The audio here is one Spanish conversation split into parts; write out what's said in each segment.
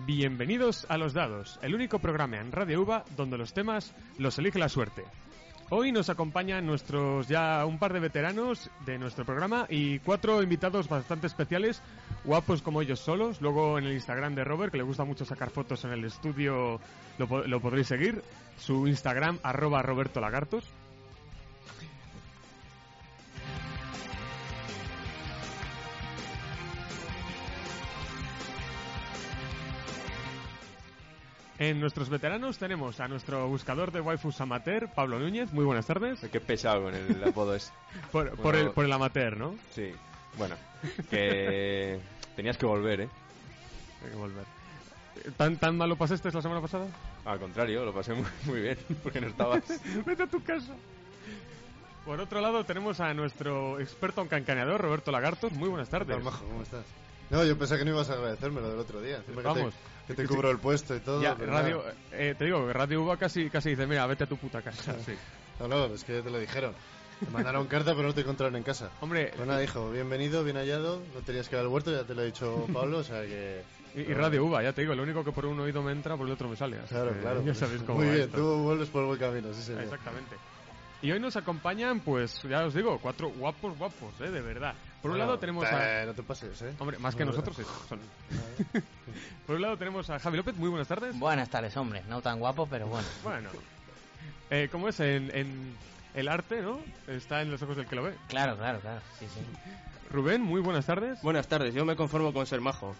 Bienvenidos a Los Dados, el único programa en Radio UVA donde los temas los elige la suerte. Hoy nos acompañan nuestros ya un par de veteranos de nuestro programa y 4 invitados bastante especiales, guapos como ellos solos. Luego en el Instagram de Robert, que le gusta mucho sacar fotos en el estudio, lo podréis seguir. Su Instagram, @RobertoLagartos. En nuestros veteranos tenemos a nuestro buscador de waifus amateur, Pablo Núñez. Muy buenas tardes. Qué pesado con el apodo ese. por el amateur, ¿no? Sí. Bueno, que tenías que volver, ¿eh? Hay que volver. ¿Tan mal lo pasaste la semana pasada? Al contrario, lo pasé muy bien, porque no estabas. Vete a tu casa. Por otro lado tenemos a nuestro experto en cancaneador, Roberto Lagartos. Muy buenas tardes. Majo, ¿cómo estás? No, yo pensé que no ibas a agradecerme lo del otro día. Vamos. Que te cubro el puesto y todo. Ya, Radio, te digo que Radio UVA casi dice, mira, vete a tu puta casa. Sí. No, es que te lo dijeron. Te mandaron carta, pero no te encontraron en casa. Hombre. Pues nada, dijo, bienvenido, bien hallado. No tenías que ir al huerto, ya te lo ha dicho Pablo, o sea que... Y Radio UVA, ya te digo, lo único que por un oído me entra, por el otro me sale. Claro. Ya sabéis cómo Muy va bien, esto. tú vuelves por el buen camino, sí, señor. Exactamente. Y hoy nos acompañan, pues, ya os digo, 4 guapos, de verdad. Por un lado tenemos a... No te pases, Hombre, más que nosotros son. Por un lado tenemos a Javi López. Muy buenas tardes. Buenas tardes, hombre. No tan guapo, pero bueno. Bueno. ¿Cómo es? En el arte, ¿no? Está en los ojos del que lo ve. Claro. Sí. Rubén, muy buenas tardes. Buenas tardes. Yo me conformo con ser majo.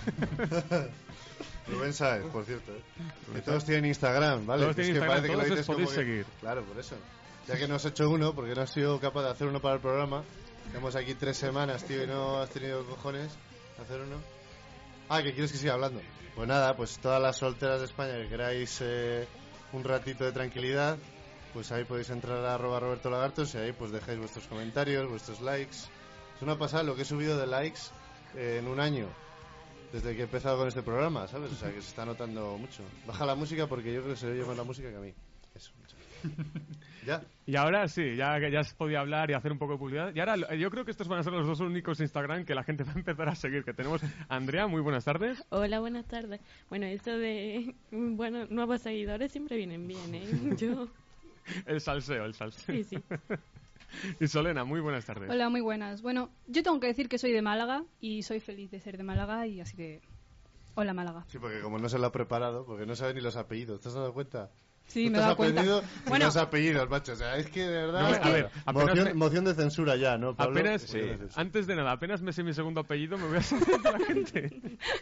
Rubén Sáez, por cierto. Que todos tienen Instagram, ¿vale? Todos tienen Instagram, parece que todos lo os dices podéis como que... seguir. Claro, por eso. Ya que no has hecho uno, porque no has sido capaz de hacer uno para el programa. Estamos aquí 3 semanas, tío, y no has tenido cojones de hacer uno. Ah, que quieres que siga hablando. Pues nada, pues todas las solteras de España que queráis un ratito de tranquilidad, pues ahí podéis entrar a @RobertoLagartos y ahí pues dejáis vuestros comentarios, vuestros likes. Es una pasada lo que he subido de likes en un año, desde que he empezado con este programa, ¿sabes? O sea, que se está notando mucho. Baja la música porque yo creo que se oye más la música que a mí. Eso, mucho. ¿Ya? Y ahora sí, ya se podía hablar y hacer un poco de publicidad. Y ahora yo creo que estos van a ser los 2 únicos Instagram que la gente va a empezar a seguir. Que tenemos Andrea, muy buenas tardes. Hola, buenas tardes. Bueno, eso de nuevos seguidores siempre vienen bien, ¿eh? Yo... El salseo. Sí. Y Solena, muy buenas tardes. Hola, muy buenas. Bueno, yo tengo que decir que soy de Málaga y soy feliz de ser de Málaga y así que... Hola, Málaga. Sí, porque como no se lo ha preparado, porque no sabe ni los apellidos, ¿te has dado cuenta? Sí, me he dado cuenta. Bueno, los apellidos, macho, o sea, es que de verdad... No, a ver, moción de censura ya, ¿no, Pablo? Apenas, sí. Antes de nada, apenas me sé mi segundo apellido, me voy a salir de la gente.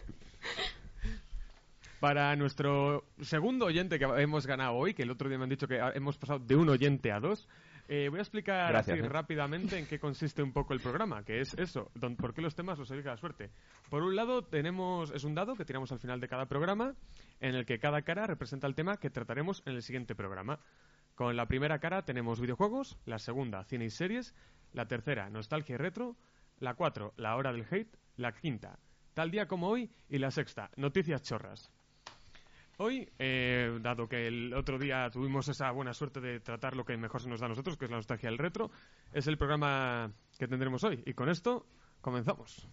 Para nuestro segundo oyente que hemos ganado hoy, que el otro día me han dicho que hemos pasado de un oyente a 2, voy a explicar rápidamente en qué consiste un poco el programa, que es eso, por qué los temas los elige la suerte. Por un lado es un dado que tiramos al final de cada programa, en el que cada cara representa el tema que trataremos en el siguiente programa. Con la primera cara tenemos videojuegos, la segunda cine y series, la tercera nostalgia y retro, la 4 la hora del hate, la quinta tal día como hoy y la sexta noticias chorras. Hoy, dado que el otro día tuvimos esa buena suerte de tratar lo que mejor se nos da a nosotros, que es la nostalgia del retro, es el programa que tendremos hoy. Y con esto, comenzamos.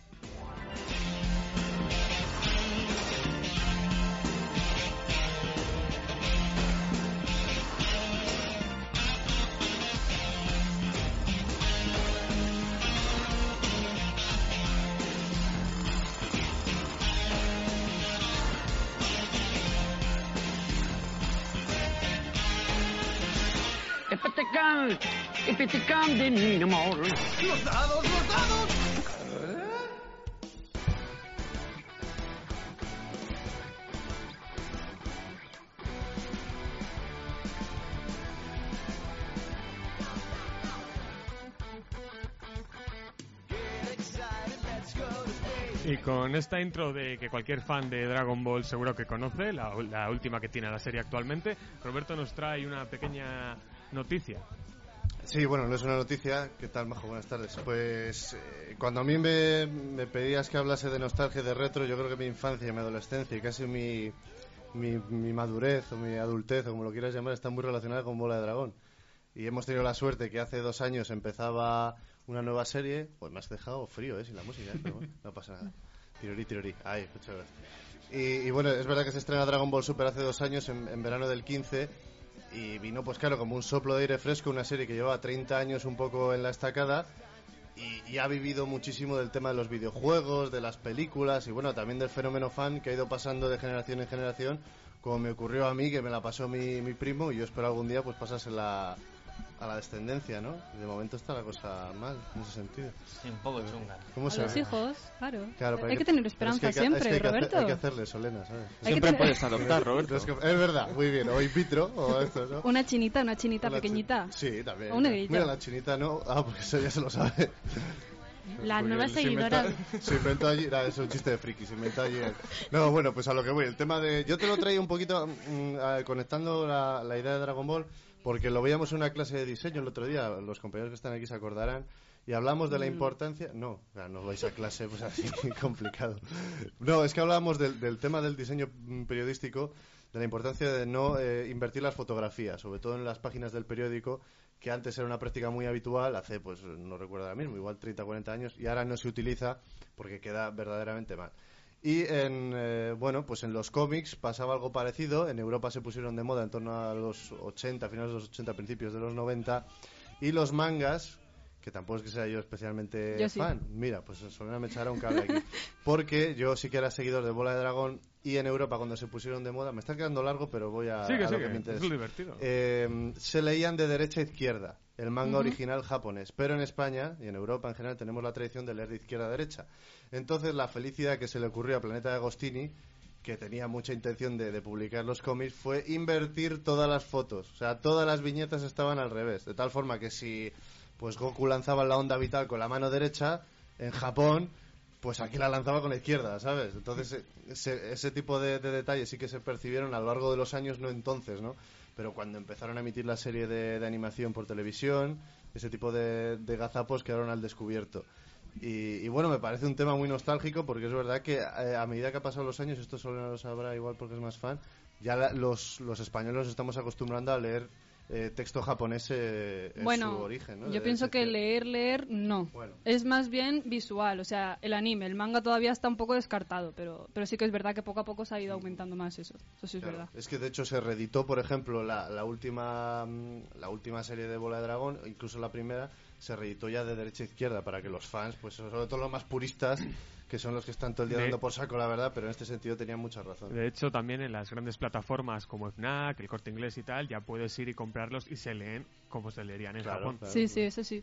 ¡Los dados! Y con esta intro de que cualquier fan de Dragon Ball seguro que conoce, la última que tiene la serie actualmente, Roberto nos trae una pequeña noticia. Sí, bueno, no es una noticia. ¿Qué tal, Majo? Buenas tardes. Pues cuando a mí me pedías que hablase de nostalgia y de retro, yo creo que mi infancia y mi adolescencia y casi mi madurez o mi adultez, o como lo quieras llamar, está muy relacionada con Bola de Dragón. Y hemos tenido la suerte que hace 2 años empezaba una nueva serie. Pues me has dejado frío, sin la música, pero bueno, no pasa nada. Tirorí. Ay, muchas gracias. Y bueno, es verdad que se estrena Dragon Ball Super hace 2 años, en verano del 15, y vino, pues claro, como un soplo de aire fresco, una serie que lleva 30 años un poco en la estacada, y ha vivido muchísimo del tema de los videojuegos, de las películas, y bueno, también del fenómeno fan que ha ido pasando de generación en generación, como me ocurrió a mí, que me la pasó mi primo, y yo espero algún día pues pasársela a la descendencia, ¿no? Y de momento está la cosa mal, en ese sentido. Sí, un poco chunga. ¿Cómo A los hijos, claro. Hay que tener esperanza siempre, Roberto. Hay que hacerle solena, ¿sabes? Siempre puedes adoptar, Roberto. Es verdad, muy bien. O in vitro, o esto, ¿no? Una chinita pequeñita. Sí, también. O un negrito. Mira, la chinita no. Porque eso ya se lo sabe. La Porque nueva seguidora. Se inventó allí. Es un chiste de friki. Se inventó allí. No, bueno, pues a lo que voy. El tema de. Yo te lo traía un poquito conectando la idea de Dragon Ball. Porque lo veíamos en una clase de diseño el otro día. Los compañeros que están aquí se acordarán. Y hablamos de la importancia... No vais a clase pues así complicado. No, es que hablábamos del tema del diseño periodístico, de la importancia de no invertir las fotografías, sobre todo en las páginas del periódico, que antes era una práctica muy habitual, hace, pues no recuerdo ahora mismo, igual 30 o 40 años, y ahora no se utiliza porque queda verdaderamente mal. Y pues en los cómics pasaba algo parecido. En Europa se pusieron de moda en torno a los 80, finales de los 80, principios de los 90, y los mangas, que tampoco es que sea yo especialmente fan. Mira, pues Solena me echará un cable aquí. Porque yo sí que era seguidor de Bola de Dragón, y en Europa cuando se pusieron de moda, me está quedando largo, pero voy a lo que me interesa. Es divertido. Se leían de derecha a izquierda, el manga original japonés. Pero en España y en Europa en general tenemos la tradición de leer de izquierda a derecha. Entonces la felicidad que se le ocurrió a Planeta de Agostini, que tenía mucha intención de publicar los cómics, fue invertir todas las fotos. O sea, todas las viñetas estaban al revés. De tal forma que si pues Goku lanzaba la onda vital con la mano derecha, en Japón, pues aquí la lanzaba con la izquierda, ¿sabes? Entonces ese tipo de detalles sí que se percibieron a lo largo de los años, no entonces, ¿no? Pero cuando empezaron a emitir la serie de animación por televisión, ese tipo de gazapos quedaron al descubierto. Y bueno, me parece un tema muy nostálgico, porque es verdad que a medida que han pasado los años, esto solo lo sabrá igual porque es más fan, ya los españoles nos estamos acostumbrando a leer texto japonés en su origen, ¿no? Yo pienso que leer no. Es más bien visual, o sea, el anime, el manga todavía está un poco descartado, pero sí que es verdad que poco a poco se ha ido aumentando más eso sí es verdad. Es que de hecho se reeditó, por ejemplo, la última serie de Bola de Dragón, incluso la primera, se reeditó ya de derecha a izquierda, para que los fans, pues sobre todo los más puristas, que son los que están todo el día dando por saco, la verdad, pero en este sentido tenían mucha razón. De hecho, también en las grandes plataformas como FNAC, el Corte Inglés y tal, ya puedes ir y comprarlos y se leen como se leerían en Japón. Claro. Sí, eso sí.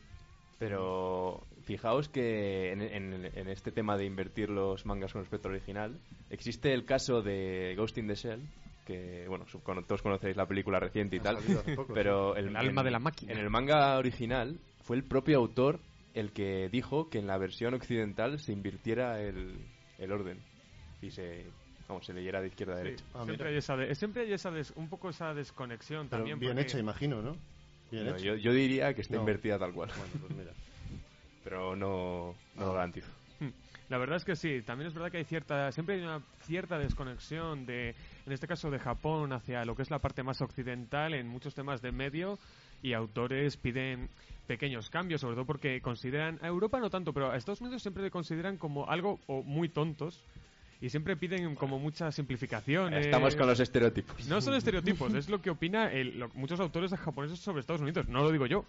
Pero fijaos que en este tema de invertir los mangas con respecto al original, existe el caso de Ghost in the Shell, que, bueno, todos conocéis la película reciente y tal, pero el alma de la máquina. En el manga original fue el propio autor el que dijo que en la versión occidental se invirtiera el orden y se leyera de izquierda a derecha. Siempre hay un poco esa desconexión. Pero también. Bien hecha, imagino, ¿no? Yo diría que está invertida tal cual. Bueno, pues mira. Pero no lo garantizo. La verdad es que sí, también es verdad que siempre hay una cierta desconexión en este caso de Japón hacia lo que es la parte más occidental en muchos temas de medio, y autores piden pequeños cambios, sobre todo porque consideran, a Europa no tanto, pero a Estados Unidos siempre le consideran como algo muy tontos, y siempre piden como mucha simplificación. Estamos con los estereotipos. No son estereotipos, es lo que opina muchos autores japoneses sobre Estados Unidos, no lo digo yo.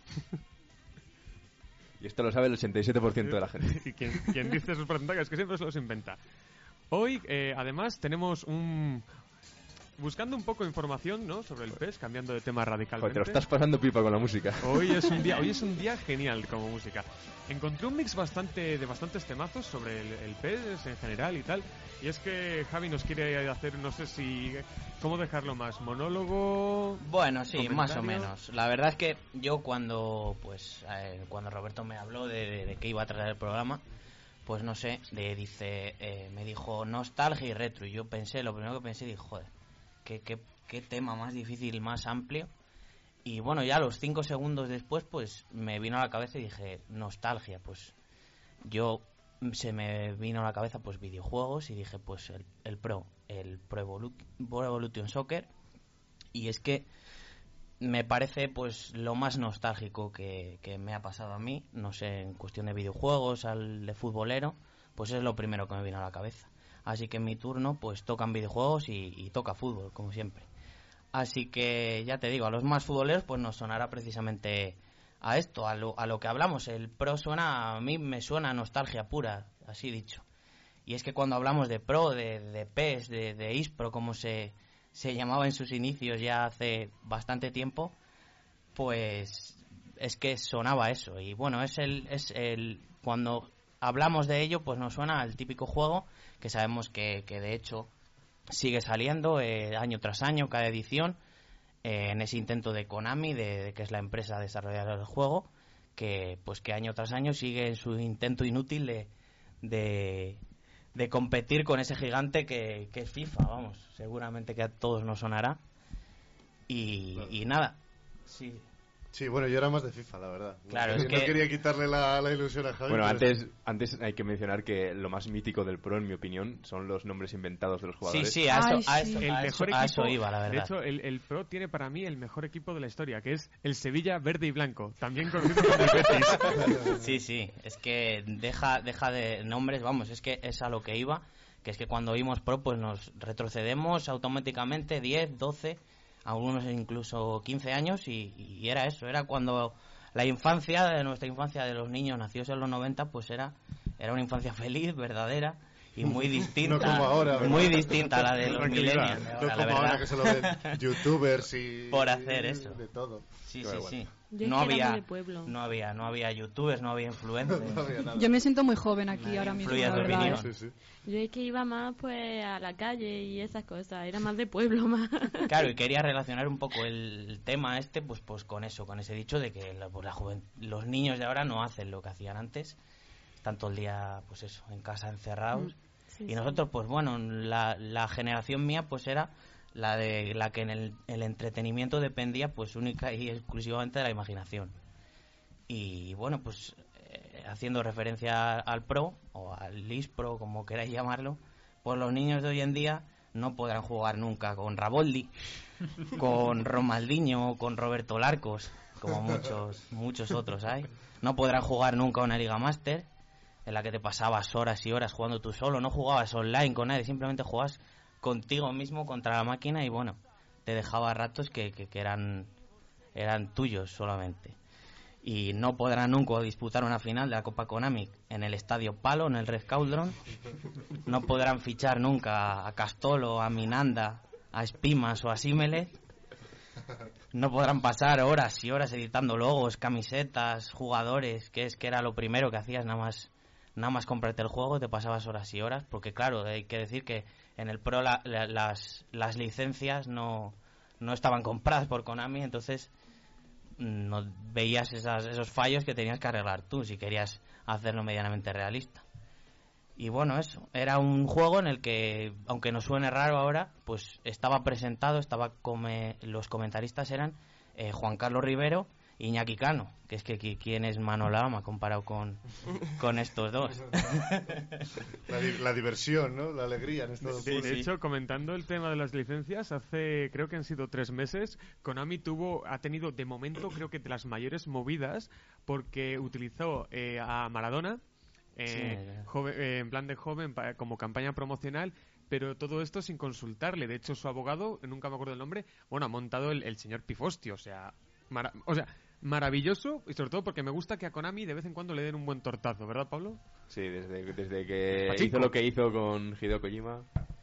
Y esto lo sabe el 87% de la gente. Y quien dice esos porcentajes, que siempre se los inventa. Hoy, además, tenemos buscando un poco de información, ¿no?, sobre el PES, cambiando de tema radicalmente. Te lo estás pasando pipa con la música. Hoy es un día genial como música. Encontré un mix de bastantes temazos sobre el PES en general y tal. Y es que Javi nos quiere hacer, no sé si... ¿Cómo dejarlo más? ¿Monólogo? Bueno, sí, más o menos. La verdad es que yo cuando Roberto me habló de que iba a tratar el programa, pues no sé, me dijo nostalgia y retro. Y yo lo primero que pensé, dije, joder, qué tema más difícil, más amplio. Y bueno, ya los 5 segundos después, pues me vino a la cabeza y dije, nostalgia. Pues se me vino a la cabeza pues videojuegos y dije, pues el Pro Evolution Soccer. Y es que me parece pues lo más nostálgico que me ha pasado a mí, no sé, en cuestión de videojuegos, de futbolero, pues es lo primero que me vino a la cabeza. Así que en mi turno pues tocan videojuegos y toca fútbol, como siempre. Así que ya te digo, a los más futboleros pues nos sonará precisamente a esto, a lo que hablamos. El Pro a mí me suena a nostalgia pura, así dicho. Y es que cuando hablamos de Pro, de PES, de eSpro, como se llamaba en sus inicios ya hace bastante tiempo, pues es que sonaba eso. Y bueno, cuando hablamos de ello, pues nos suena al típico juego que sabemos que de hecho sigue saliendo año tras año, cada edición, en ese intento de Konami, de que es la empresa desarrolladora del juego, que año tras año sigue en su intento inútil de competir con ese gigante que es FIFA, vamos, seguramente que a todos nos sonará. Y nada, sí. Sí, bueno, yo era más de FIFA, la verdad. Claro, no quería quitarle la ilusión a Javi. Bueno, antes hay que mencionar que lo más mítico del Pro, en mi opinión, son los nombres inventados de los jugadores. Sí, a eso iba, la verdad. De hecho, el Pro tiene para mí el mejor equipo de la historia, que es el Sevilla Verde y Blanco, también conocido como el Betis. Sí, es que deja de nombres, vamos, es que es a lo que iba, que es que cuando oímos Pro, pues nos retrocedemos automáticamente 10, 12... algunos incluso 15 años y era eso, era cuando nuestra infancia de los niños nacidos en los 90 pues era una infancia feliz, verdadera y muy distinta, no como ahora, muy distinta a la de los millennials. No como ahora que se lo ven youtubers y por hacer eso. De todo. Sí. No había youtubers, no había influencers. Yo me siento muy joven aquí ahora mismo, la verdad. Sí. Yo es que iba más pues a la calle y esas cosas, era más de pueblo más. Claro, y quería relacionar un poco el tema pues con eso, con ese dicho de que los niños de ahora no hacen lo que hacían antes, están todo el día pues eso, en casa encerrados. Y nosotros pues bueno, la generación mía pues era la que en el entretenimiento dependía pues única y exclusivamente de la imaginación. Y bueno, pues haciendo referencia al Pro o al eSpro, como queráis llamarlo, pues los niños de hoy en día no podrán jugar nunca con Raboldi, con Ronaldinho o con Roberto Larcos, como muchos otros hay. No podrán jugar nunca una Liga Master en la que te pasabas horas y horas jugando tú solo, no jugabas online con nadie, simplemente jugabas contigo mismo contra la máquina y bueno, te dejaba ratos que eran tuyos solamente. Y no podrán nunca disputar una final de la Copa Konami en el Estadio Palo, en el Red Cauldron. No podrán fichar nunca a Castolo, a Minanda, a Espimas o a Símele. No podrán pasar horas y horas editando logos, camisetas, jugadores, que era lo primero que hacías nada más comprarte el juego, te pasabas horas y horas, porque claro, hay que decir que en el Pro las licencias no estaban compradas por Konami, entonces no veías esos fallos que tenías que arreglar tú si querías hacerlo medianamente realista. Y bueno, eso, era un juego en el que, aunque nos suene raro ahora, pues estaba presentado, los comentaristas eran Juan Carlos Rivero y Iñaki Cano, que es que quién es Manolama comparado con estos dos. La diversión, ¿no? La alegría en estos Sí, de hecho, comentando el tema de las licencias, creo que han sido 3 meses, Konami ha tenido de momento creo que de las mayores movidas porque utilizó a Maradona en plan de joven como campaña promocional, pero todo esto sin consultarle. De hecho, su abogado, nunca me acuerdo del nombre, ha montado el señor Pifostio, o sea, maravilloso, y sobre todo porque me gusta que a Konami de vez en cuando le den un buen tortazo, ¿verdad, Pablo? Sí, desde que hizo lo que hizo con Hideo Kojima.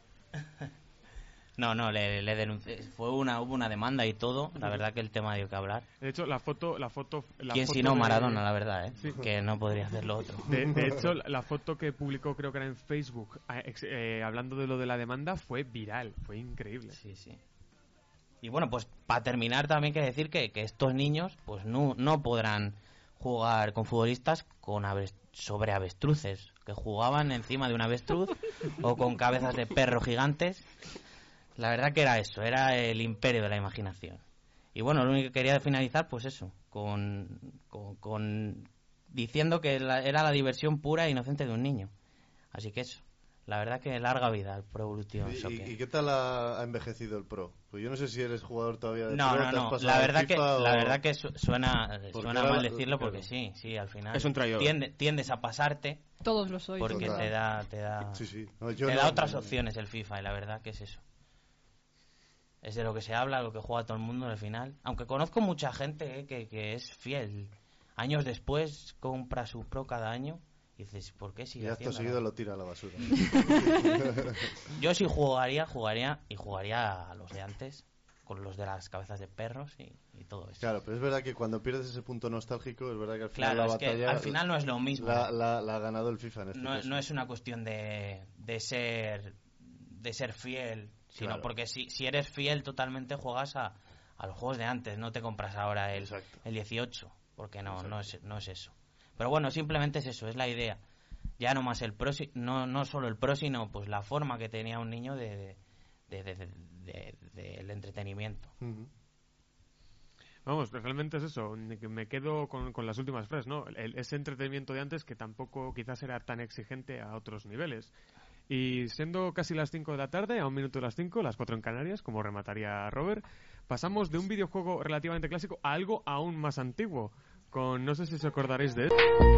No, le denuncié. Hubo una demanda y todo. La verdad que el tema dio que hablar. De hecho, la foto ¿Quién si no Maradona, la verdad, ¿eh? Sí. Que no podría hacer lo otro. De hecho, la foto que publicó, creo que era en Facebook, hablando de lo de la demanda, fue viral. Fue increíble. Sí. Y bueno, pues para terminar también hay que decir que estos niños pues no podrán jugar con futbolistas sobre avestruces, que jugaban encima de un avestruz o con cabezas de perro gigantes. La verdad que era eso, era el imperio de la imaginación. Y bueno, lo único que quería finalizar, pues eso, con diciendo que era la diversión pura e inocente de un niño. Así que eso, La verdad que larga vida el Pro Evolution Soccer. ¿Y qué tal ha envejecido el Pro? Pues yo no sé si eres jugador todavía de Pro. No. La verdad que suena mal decirlo porque sí, al final es un traidor. Tiendes a pasarte. Todos lo sois. Porque te da otras opciones el FIFA y la verdad que es eso. Es de lo que se habla, lo que juega todo el mundo al final. Aunque conozco mucha gente que es fiel. Años después compra su Pro cada año. Y dices, ¿por qué sigue haciendo? Y acto seguido lo tira a la basura. Yo sí jugaría a los de antes, con los de las cabezas de perros y todo eso. Claro, pero es verdad que cuando pierdes ese punto nostálgico, es verdad que al final la batalla... que al final no es lo mismo. La ha ganado el FIFA en este caso. No es una cuestión de ser fiel, sino porque si eres fiel totalmente juegas a los juegos de antes, no te compras ahora el 18, porque no es eso. Pero bueno, simplemente es eso, es la idea. Ya no más el Pro, no solo el Pro, sino pues la forma que tenía un niño del entretenimiento. Vamos, realmente es eso. Me quedo con las últimas frases, ¿no? Ese entretenimiento de antes que tampoco quizás era tan exigente a otros niveles. Y siendo casi las 5 de la tarde, a un minuto de las 5, las 4 en Canarias, como remataría Robert, pasamos de un videojuego relativamente clásico a algo aún más antiguo. No sé si os acordaréis de él.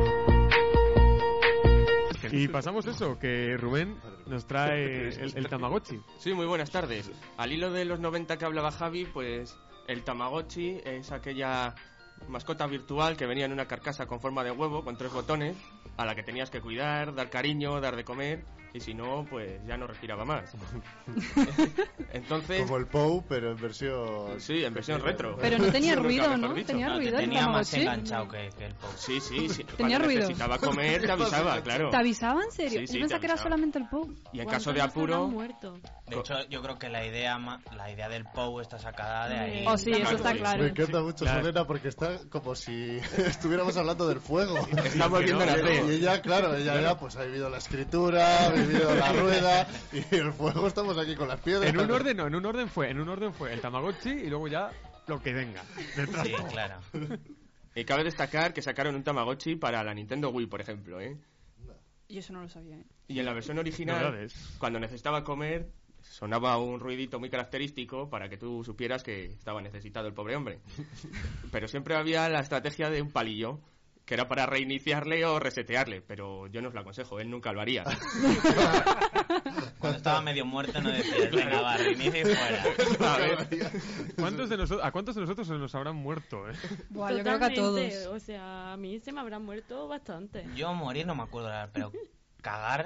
Y pasamos eso, que Rubén nos trae el Tamagotchi. Sí, muy buenas tardes. Al hilo de los 90 que hablaba Javi, pues el Tamagotchi es aquella mascota virtual que venía en una carcasa con forma de huevo, con 3 botones, a la que tenías que cuidar, dar cariño, dar de comer, y si no, pues ya no respiraba más. Entonces... Como el Pou, pero en versión... Sí, en versión retro. Pero no tenía ruido, ¿no? Tenía ruido el tenía más Tamagotchi. enganchado que el Pou. Sí. Tenía Cuando ruido. necesitaba comer, te avisaba, claro. ¿Te avisaba en serio? Sí, Yo pensaba te que era avisaba. solamente el Pou. Y en caso de apuro... De hecho, yo creo que la idea del Pou está sacada de ahí. Oh, sí, eso está claro. Me encanta mucho Solena porque está como si estuviéramos hablando del fuego. Estamos viendo la fe. Y ella, claro, ya pues ha vivido la escritura, ha vivido la rueda y el fuego, estamos aquí con las piedras. En un orden fue el Tamagotchi y luego ya lo que venga. Sí, claro. Y cabe destacar que sacaron un Tamagotchi para la Nintendo Wii, por ejemplo, ¿eh? Y eso no lo sabía, ¿eh? Y en la versión original, cuando necesitaba comer, sonaba un ruidito muy característico para que tú supieras que estaba necesitado el pobre hombre. Pero siempre había la estrategia de un palillo, que era para reiniciarle o resetearle, pero yo no os lo aconsejo, él nunca lo haría. Cuando estaba medio muerto no decías, venga, va, reinicia y fuera. A ver, ¿a cuántos de nosotros se nos habrán muerto, eh? Buah, yo creo que a todos. O sea, a mí se me habrán muerto bastante. Yo morir no me acuerdo, pero cagaba.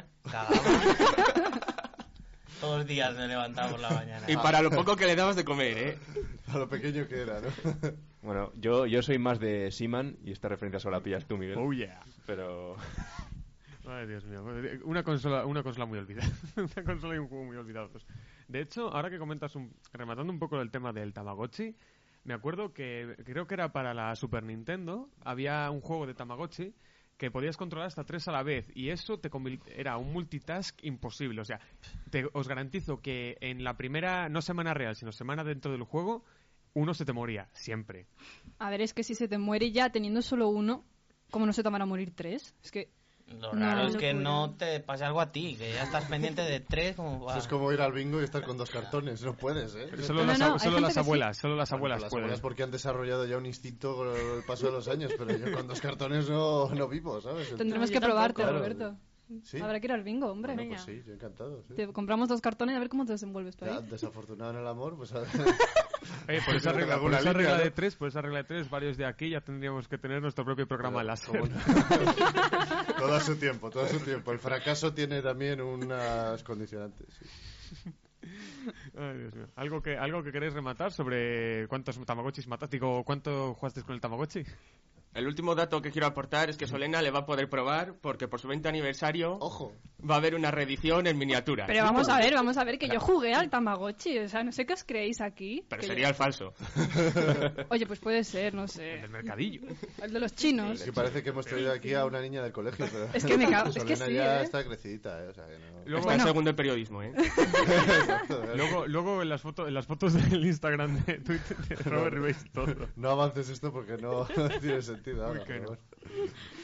Todos los días me levantaba por la mañana. Y para lo poco que le dabas de comer, ¿eh? A lo pequeño que era, ¿no? Bueno, yo soy más de Seaman y esta referencia solo la pillas tú, Miguel. Oh, yeah. Pero... Ay, Dios mío. Una consola muy olvidada. Una consola y un juego muy olvidados. De hecho, ahora que comentas, rematando un poco el tema del Tamagotchi, me acuerdo que creo que era para la Super Nintendo, había un juego de Tamagotchi que podías controlar hasta 3 a la vez y eso era un multitask imposible. O sea, os garantizo que en la primera, no semana real, sino semana dentro del juego, uno se te moría, siempre. A ver, es que si se te muere ya teniendo solo uno, ¿cómo no se te van a morir 3? Es que... Lo raro es que no te pase algo a ti, que ya estás pendiente de 3 como... Eso es como ir al bingo y estar con 2 cartones, no puedes, ¿eh? Solo las abuelas pueden. Abuelas porque han desarrollado ya un instinto con el paso de los años, pero yo con 2 cartones no vivo, ¿sabes? Tendremos que probarte, claro. Roberto. ¿Sí? Habrá que ir al bingo, hombre. Bueno, pues sí, yo encantado. Sí. Te compramos 2 cartones a ver cómo te desenvuelves tú ahí. Ya, desafortunado en el amor, pues a ver... Por esa regla de 3, varios de aquí ya tendríamos que tener nuestro propio programa láser. Todo a su tiempo. El fracaso tiene también unas condicionantes, sí. Ay, Dios mío. ¿Algo que queréis rematar sobre cuántos Tamagotchis mataste? Digo, ¿cuánto jugaste con el Tamagotchi? El último dato que quiero aportar es que Solena le va a poder probar porque por su 20 aniversario ¡ojo! Va a haber una reedición en miniatura. Pero vamos a ver, que yo jugué al Tamagotchi, o sea, no sé qué os creéis aquí. Pero sería el falso. Oye, pues puede ser, no sé. El del mercadillo. El de los chinos. Es que parece que hemos traído aquí a una niña del colegio, pero... Es que me cago, es que Solena sí, ya está crecidita, o sea que no... Luego está segundo el periodismo, ¿eh? Luego en las fotos del Instagram de Twitter de Robert veis todo. No avances esto porque no tiene sentido ahora. Uy, que no.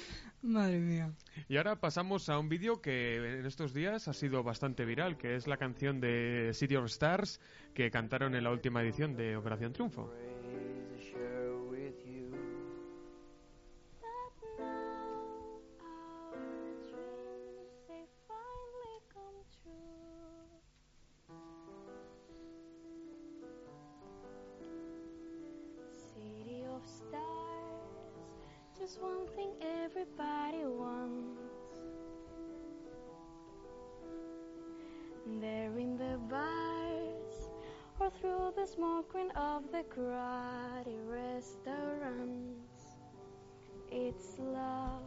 Madre mía. Y ahora pasamos a un vídeo que en estos días ha sido bastante viral, que es la canción de City of Stars que cantaron en la última edición de Operación Triunfo. Just one thing everybody wants. There in the bars or through the smoke ring of the crowded restaurants. It's love.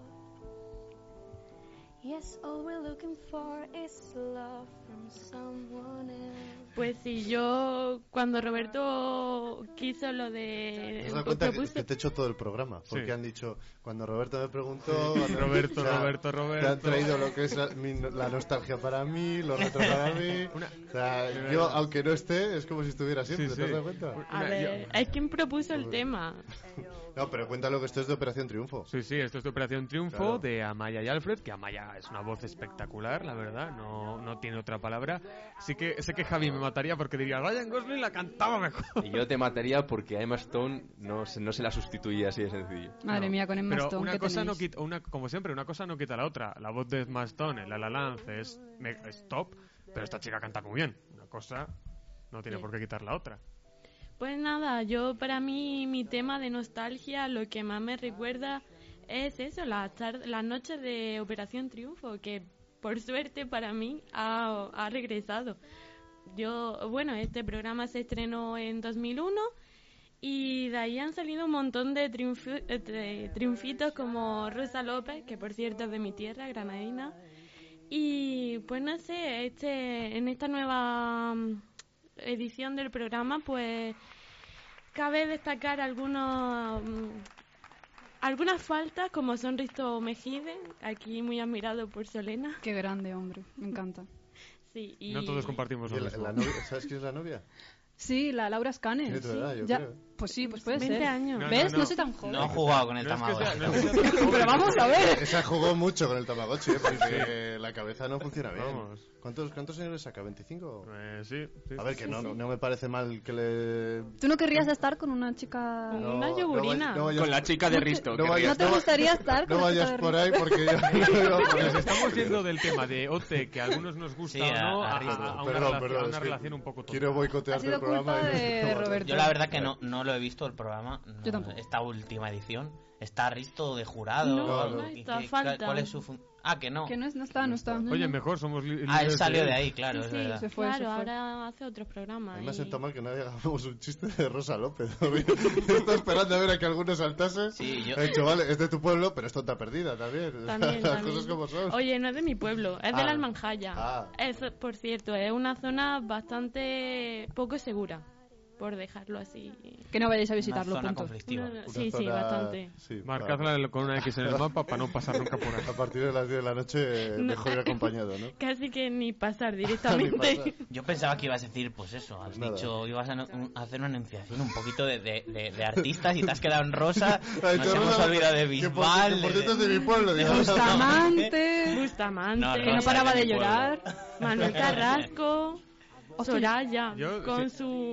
Yes, all we're looking for is love from someone else. Pues sí, yo cuando Roberto quiso lo de... ¿Te has dado cuenta que te he hecho todo el programa? Porque han dicho, cuando Roberto me preguntó... Roberto. Te han traído lo que es la nostalgia para mí, lo retro para mí... O sea, yo, aunque no esté, es como si estuviera siempre, ¿te has dado cuenta? A ver, es quien propuso el tema. No, pero cuéntalo que esto es de Operación Triunfo. Sí, esto es de Operación Triunfo, claro. De Amaya y Alfred, que Amaya es una voz espectacular, la verdad, no tiene otra palabra. Sí que sé que Javi me mataría porque diría, Ryan Gosling la cantaba mejor. Y yo te mataría porque a Emma Stone no se la sustituye así de sencillo. Madre mía, con Emma Stone, una cosa no quita, como siempre, una cosa no quita la otra. La voz de Emma Stone en La La Land es top, pero esta chica canta muy bien. Una cosa no tiene por qué quitar la otra. Pues nada, para mí mi tema de nostalgia, lo que más me recuerda es eso, las noches de Operación Triunfo, que por suerte para mí ha regresado. Este programa se estrenó en 2001 y de ahí han salido un montón de triunfitos como Rosa López, que por cierto es de mi tierra, granadina. Y pues no sé, en esta nueva edición del programa, pues cabe destacar algunas faltas, como son Risto Mejide, aquí muy admirado por Solena. Qué grande, hombre, me encanta. Sí, y... No todos compartimos lo mismo. ¿La novia, ¿sabes quién es la novia? Sí, la Laura Scane. Tiene tu edad, yo ya, creo. Pues sí, pues puede 20 ser. años. ¿Ves? No soy tan joven. No he jugado con el Tamagotchi. Pero vamos a ver. Esa jugó mucho con el Tamagotchi, porque la cabeza no funciona bien. Vamos. ¿Cuántos años le saca? ¿25? Sí. A ver, que no me parece mal que le... ¿Tú no querrías estar con una chica... una yogurina? Con la chica de Risto. ¿No te gustaría estar con no la chica vayas por ahí porque nos estamos yendo del tema de OT, que a algunos nos gusta o no, a una relación un poco tonta. Quiero boicotearte el programa. De Roberto. Yo la verdad que no lo he visto el programa, Yo tampoco. Esta última edición. ¿Está Risto de jurado? No está, falta. ¿Cuál es su que no. Que no está. Oye, mejor somos él salió de ahí, claro, es verdad. Se fue. Ahora hace otros programas. Me ha sentado mal que nadie hagamos un chiste de Rosa López. Estoy esperando a ver a que alguno saltase. Sí, He dicho, vale, es de tu pueblo, pero es tonta perdida también. Las cosas como son. Oye, no es de mi pueblo, es de la Almanjaya. Es, por cierto, es una zona bastante poco segura, por dejarlo así. Que no vayáis a visitarlo, una zona punto. conflictiva. Sí, bastante. Sí, marcadla con una X en el mapa para no pasar nunca por ahí. A partir de las 10 de la noche mejor ir acompañado, ¿no? Casi que ni pasar directamente. Yo pensaba que ibas a decir, pues eso, has dicho, ibas a hacer una enunciación un poquito de artistas y te has quedado en rosa. Nos hemos olvidado de Bisbal. Por cierto es de mi pueblo. Bustamante, que no paraba de llorar. Manuel Carrasco. Soraya, con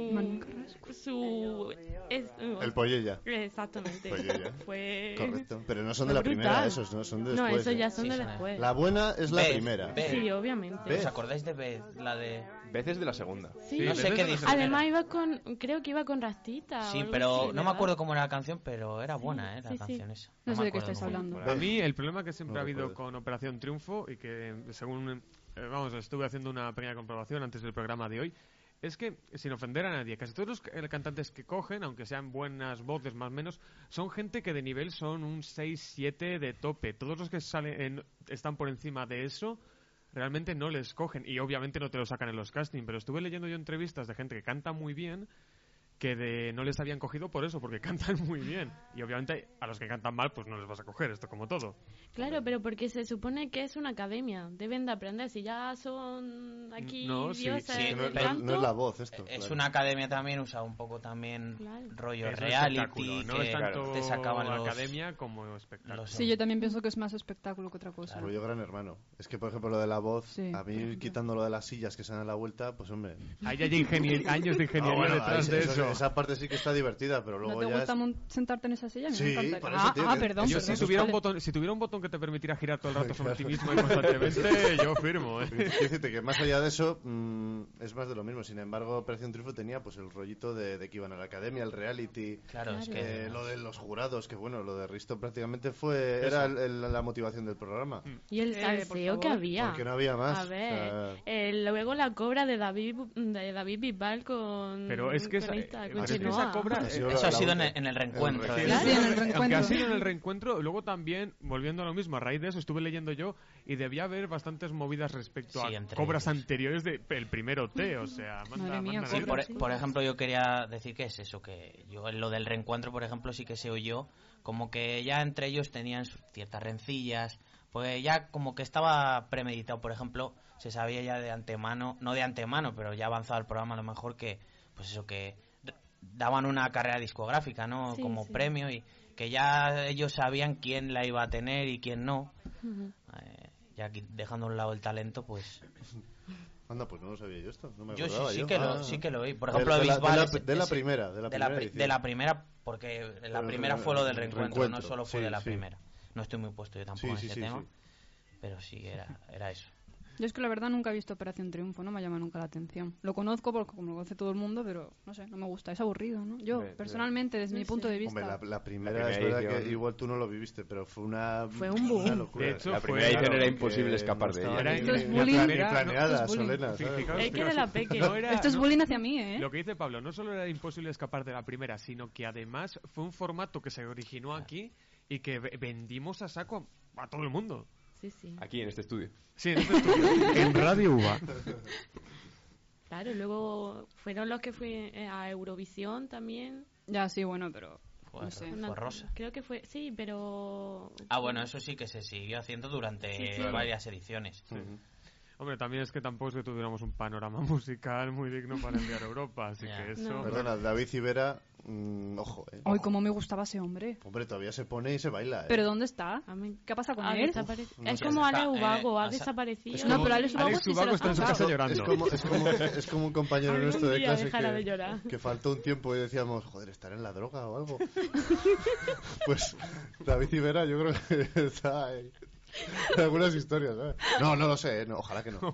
el Pollella. Exactamente. Pollella. Fue... Correcto. Pero no son de la primera esos, ¿no? Son de después. No, esos ya son de después. La buena es la primera. Sí, obviamente. ¿Os acordáis de Beth? La de... Beth es de la segunda. Sí, no sé qué dice. Además creo que iba con Rastita. Sí, pero no me acuerdo cómo era la canción, pero era buena, la canción esa. No sé de qué estáis hablando. A mí el problema que siempre ha habido con Operación Triunfo y que según... estuve haciendo una pequeña comprobación antes del programa de hoy, es que, sin ofender a nadie, casi todos los cantantes que cogen, aunque sean buenas voces más o menos, son gente que de nivel son un 6-7 de tope. Todos los que están por encima de eso, realmente no les cogen. Y obviamente no te lo sacan en los castings, pero estuve leyendo yo entrevistas de gente que canta muy bien, que no les habían cogido por eso, porque cantan muy bien. Y obviamente a los que cantan mal, pues no les vas a coger, esto como todo. Claro, pero porque se supone que es una academia, deben de aprender. Si ya son aquí dioses del canto... No es la voz esto. Es una academia también, usa un poco también rollo es reality. No es tanto te sacaban academia como espectáculo. Sí, yo también pienso que es más espectáculo que otra cosa. Rollo Gran Hermano. Es que, por ejemplo, lo de la voz, a mí quitando lo de las sillas que se dan a la vuelta, pues hombre... Hay años de ingeniería detrás de eso. Esa parte sí que está divertida, pero luego ¿No te gusta sentarte en esa silla? Sí, por eso, tío, perdón. Yo si tuviera un botón que te permitiera girar todo el rato sobre ti mismo y constantemente, yo firmo. Quiero decirte que más allá de eso, es más de lo mismo. Sin embargo, Operación Triunfo tenía pues el rollito de que iban a la academia, el reality. Claro, es que... lo de los jurados, que bueno, lo de Risto prácticamente era la motivación del programa. Y el salseo que había. Porque no había más. A ver, luego la cobra de David Bisbal con... Pero es que esa cobra... Eso ha sido en el reencuentro. Sí, en el reencuentro. Aunque ha sido en el reencuentro, luego también, volviendo a lo mismo, a raíz de eso estuve leyendo yo y debía haber bastantes movidas respecto a cobras anteriores del primer OT, o sea... Por ejemplo, yo quería decir que es eso, que yo en lo del reencuentro, por ejemplo, sí que se oyó como que ya entre ellos tenían ciertas rencillas, pues ya como que estaba premeditado, por ejemplo, se sabía ya de antemano, no de antemano, pero ya avanzado el programa a lo mejor que, pues eso, que daban una carrera discográfica, ¿no? Sí, como sí. premio y que ya ellos sabían quién la iba a tener y quién no. Ya aquí dejando a un lado el talento, pues... Anda, pues no lo sabía yo esto. No me yo acordaba sí que lo vi. Por ejemplo, de la primera. De la primera, porque la primera fue lo del reencuentro, no solo fue de la primera. No estoy muy puesto yo tampoco en ese tema, pero sí, era eso. Yo es que la verdad nunca he visto Operación Triunfo, no me llama nunca la atención. Lo conozco porque como lo conoce todo el mundo, pero no sé, no me gusta, es aburrido, ¿no? Yo, personalmente, desde mi punto de vista... Hombre, la primera es verdad que igual tú no lo viviste, pero fue un boom. Una locura. De hecho, la primera edición era imposible escapar de ella. Esto es bullying. Planeada, Solena. Es que era la peque. Esto es bullying hacia mí, ¿eh? Lo que dice Pablo, no solo era imposible escapar de la primera, sino que además fue un formato que se originó aquí y que vendimos a saco a todo el mundo. Sí. Aquí, en este estudio. Sí, en este estudio. En Radio UBA. Claro, luego fueron los que fue a Eurovisión también. Ya, sí, bueno, pero... Fue Rosa. Creo que fue... Sí, pero... Bueno, eso sí que se siguió haciendo durante varias ediciones. Hombre, también es que tampoco es que tuviéramos un panorama musical muy digno para enviar a Europa, así que eso... No. Perdona, David Civera, ojo, Ay, cómo me gustaba ese hombre. Hombre, todavía se pone y se baila, ¿Pero dónde está? ¿Qué pasa con él? Es como Alex Ubago, ha desaparecido. No, pero Alex Ubago está en su casa llorando. Es como un compañero nuestro de clase de llorar. que faltó un tiempo y decíamos, joder, ¿estará en la droga o algo? Pues David Civera yo creo que está ahí. Algunas historias, ¿sabes? No lo sé, ojalá que no.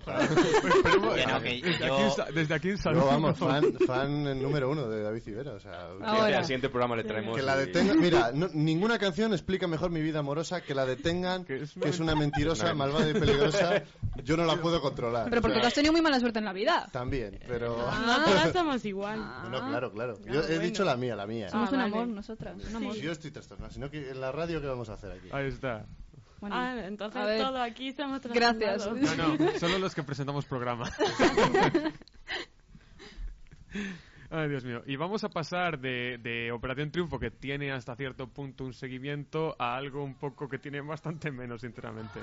Desde aquí un saludo. Vamos, fan número 1 de David Civera. O sea, al siguiente programa le traemos. Que la detengan. Mira, ninguna canción explica mejor mi vida amorosa. Que la detengan, que es una mentirosa, malvada y peligrosa. Yo no la puedo controlar. Pero porque tú has tenido muy mala suerte en la vida. También, pero. No todas somos igual. No, claro. Yo he dicho la mía. Somos un amor, nosotras. Un amor. Yo estoy trastornado. Sino que en la radio, ¿qué vamos a hacer aquí? Ahí está. Bueno, entonces todo aquí somos gracias. No, solo los que presentamos programa. Ay, Dios mío. Y vamos a pasar de Operación Triunfo, que tiene hasta cierto punto un seguimiento, a algo un poco que tiene bastante menos, sinceramente.